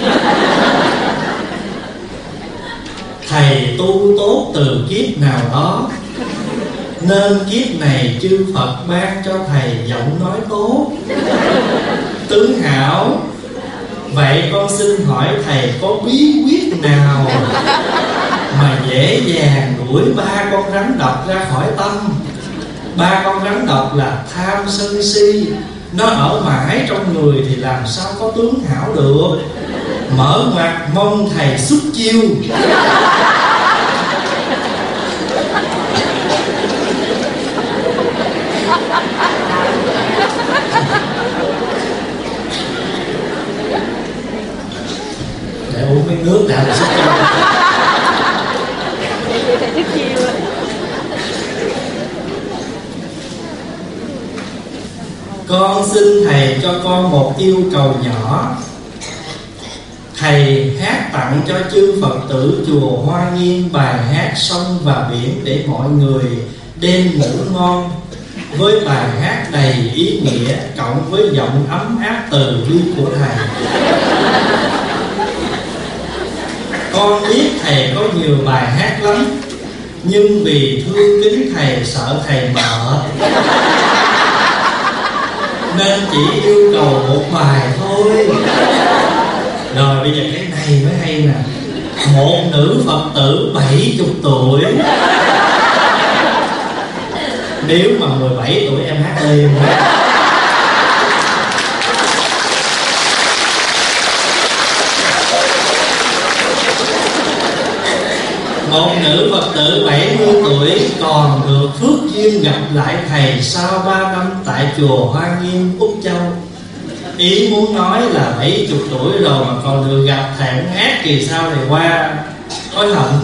thầy tu tốt từ kiếp nào đó, nên kiếp này chư Phật ban cho thầy giọng nói tốt, tướng hảo. Vậy con xin hỏi thầy có bí quyết nào mà dễ dàng đuổi ba con rắn độc ra khỏi tâm? Ba con rắn độc là tham sân si, nó ở mãi trong người thì làm sao có tướng hảo được. Mở ngoặt mong thầy xuất chiêu. Để uống miếng nước đã là xuất chiêu. Thầy xuất chiêu. Con xin thầy cho con một yêu cầu nhỏ. Thầy hát tặng cho chư Phật tử chùa Hoa Nghiêm bài hát Sông và Biển để mọi người đêm ngủ ngon, với bài hát đầy ý nghĩa cộng với giọng ấm áp từ bi của thầy. Con biết thầy có nhiều bài hát lắm, nhưng vì thương kính thầy sợ thầy mệt, nên chỉ yêu cầu một bài thôi. Rồi bây giờ cái này mới hay nè. Một nữ Phật tử bảy chục tuổi. Nếu mà mười bảy tuổi em hát liền. Một nữ Phật tử bảy mươi tuổi còn được phước duyên gặp lại thầy sau ba năm tại chùa Hoa Nghiêm, Úc Châu. Ý muốn nói là bảy mươi tuổi rồi mà còn được gặp thầy hát kỳ sau này qua hối hận.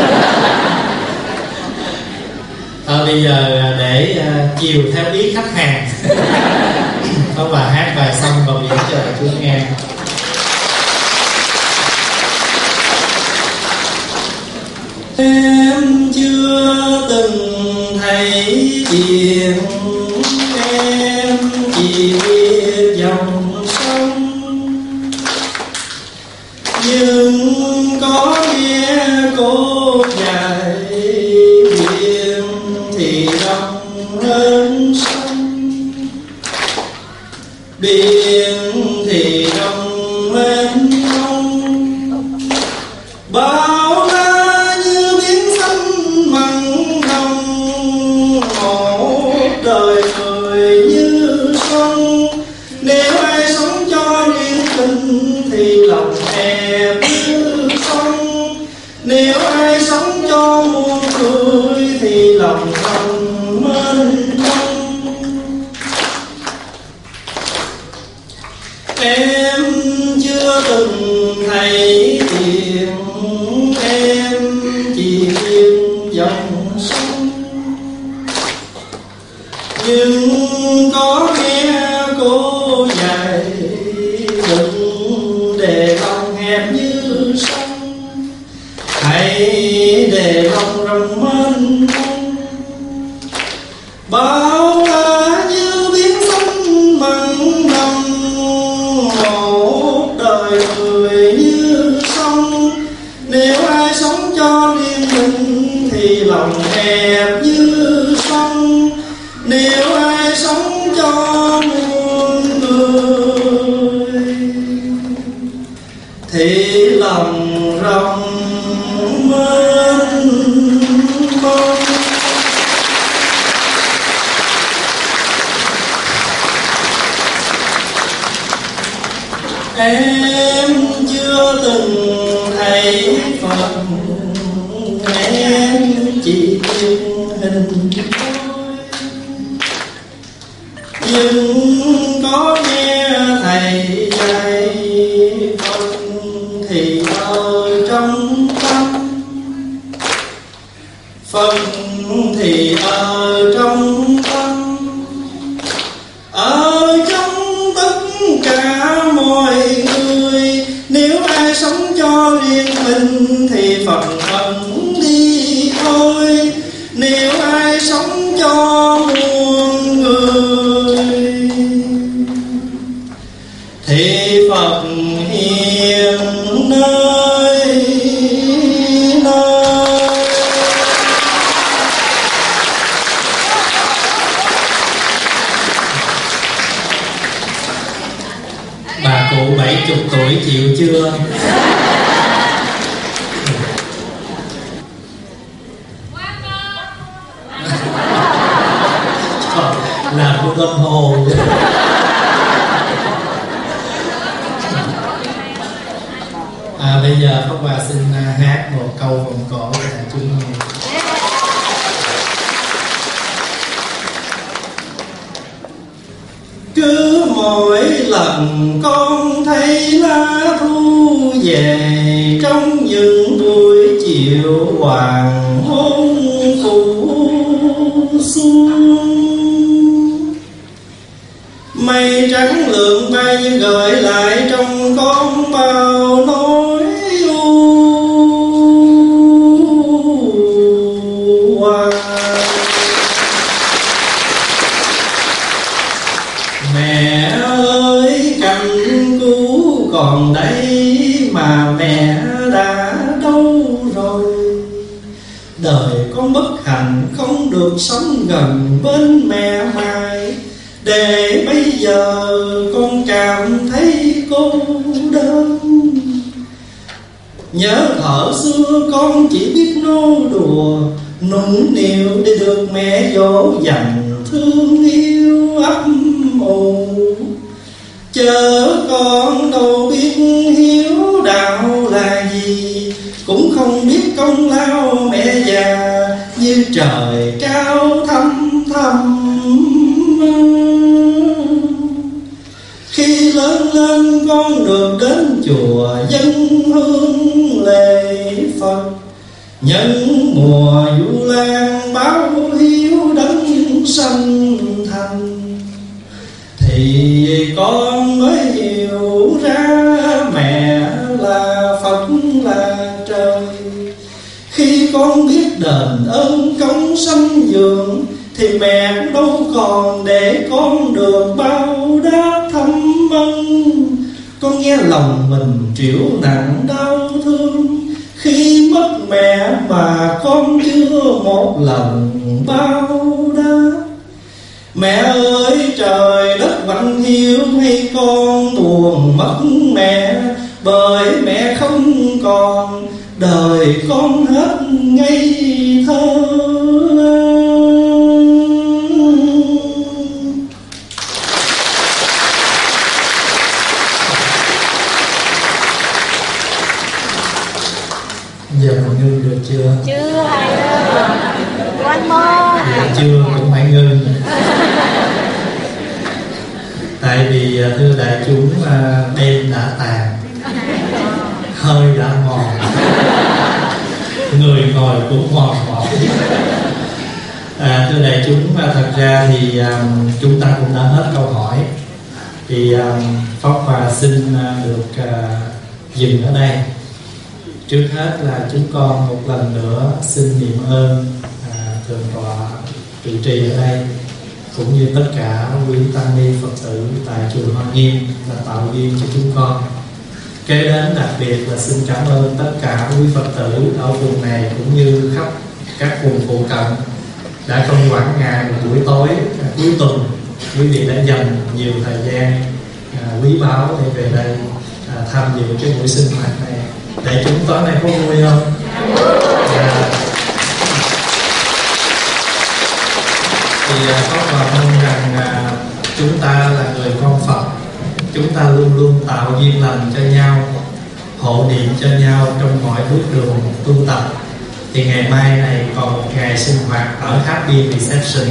Thôi bây giờ để uh, chiều theo ý khách hàng. Có bà hát bài Sông và Biển cho đại chúng nghe. Em chưa từng thấy biển, em chỉ biết dòng sông, nhưng có nghe cô dạy biển thì rộng hơn sông, biển thì rộng hơn sông. Bao la như biển xanh mặn nồng, một đời người như sông. Nếu ai sống cho riêng mình thì lòng hẹp như sông, nếu ai sống cho muôn người thì lòng thầm mênh mông. Em chưa từng thấy tiền, em chỉ biết dòng sông, nhưng có nghe cô dạy đừng để lòng hẹp như sông, hãy để lòng rộng mênh mông. Bao la như biển xanh mặn nồng, một đời người như sông. Nếu ai sống cho riêng mình thì lòng hẹp như sông, nếu ai sống cho muôn người thì lòng rộng mênh mông. Em chưa từng thấy Phật, em chỉ biết hình thôi, nhưng có nghe thầy dạy Phật thì ở trong tâm, Phật thì ở trong tâm, ở trong tất cả mọi người. Nếu ai sống cho riêng mình thì Phật vẫn đi thôi, nếu ai sống cho muôn người thì Phật hiện nơi nơi. Bà cụ bảy chục tuổi chịu chưa? Làm một tâm hồn. À, bây giờ Pháp Hòa xin hát một câu vòng cổ cho đại chúng nghe. Cứ mỗi lần con thấy lá thu về, trong những buổi chiều hoàng hôn phủ xuân, mây trắng lượn bay như gợi lại trong con bao nỗi u hoài. Mẹ ơi cành cứu còn đây mà mẹ đã đâu rồi. Đời con bất hạnh không được sống gần bên mẹ mãi, để bây giờ con cảm thấy cô đơn. Nhớ thuở xưa con chỉ biết nô đùa, nũng nịu để được mẹ dỗ dành thương yêu ấp ủ. Chớ con đâu biết hiếu đạo là gì, cũng không biết công lao mẹ già như trời cao thăm thăm. Khi lớn lên con được đến chùa dân hương lễ Phật, nhân mùa Vu Lan báo hiếu đấng sanh thành, thì con mới hiểu ra mẹ là Phật là trời. Khi con biết đền ơn công sanh dưỡng, thì mẹ đâu còn để con được bao đáp thăm ân. Con nghe lòng mình triệu nặng đau thương, khi mất mẹ mà con chưa một lần bao đáp. Mẹ ơi trời đất vạn hiếu, hay con buồn mất mẹ, bởi mẹ không còn đời con hết ngây thơ. Giờ mình ngưng được chưa? Chưa thầy ơi, one more. Dạ, chưa cũng phải ngưng. Tại vì thì thưa đại chúng, đêm đã tàn, hơi đã mòn, người ngồi cũng mòn mỏi. À, thưa đại chúng, thật ra thì um, chúng ta cũng đã hết câu hỏi. Thì um, Pháp Hòa xin uh, được uh, dừng ở đây. Trước hết là chúng con một lần nữa xin niệm ơn uh, Thượng tọa trụ trì ở đây, cũng như tất cả quý tăng ni Phật tử tại chùa Hoa Nghiêm là tạo duyên cho chúng con. Kế đến đặc biệt là xin cảm ơn tất cả quý Phật tử ở vùng này cũng như khắp các vùng phụ cận đã không quản ngại một buổi tối à, cuối tuần, quý vị đã dành nhiều thời gian à, quý báu để về đây à, tham dự cái buổi sinh hoạt này. Để chúng tối nay có vui không? À, thì à, có vào mong rằng à, chúng ta là người con Phật, chúng ta luôn luôn tạo duyên lành cho nhau, hộ niệm cho nhau trong mọi bước đường tu tập. Thì ngày mai này còn một ngày sinh hoạt ở Happy Reception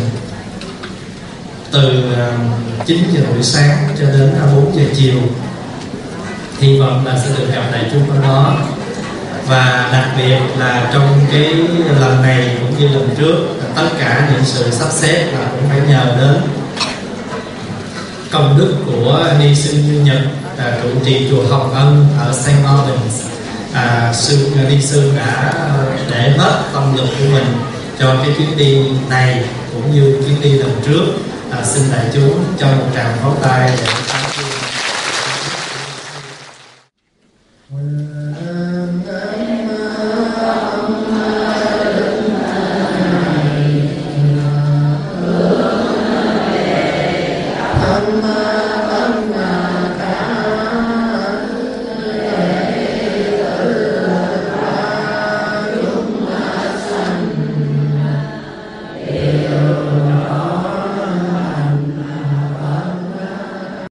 từ chín giờ buổi sáng cho đến bốn giờ chiều. Hy vọng là sẽ được gặp đại chúng ở đó. Và đặc biệt là trong cái lần này cũng như lần trước, tất cả những sự sắp xếp là cũng phải nhờ đến công đức của ni sư Như Nhật, à, trụ trì chùa Hồng Ân ở Saint Albans. À, sư ni sư đã để hết tâm lực của mình cho cái chuyến đi này cũng như chuyến đi lần trước. À, xin đại chúng cho một tràng pháo tay để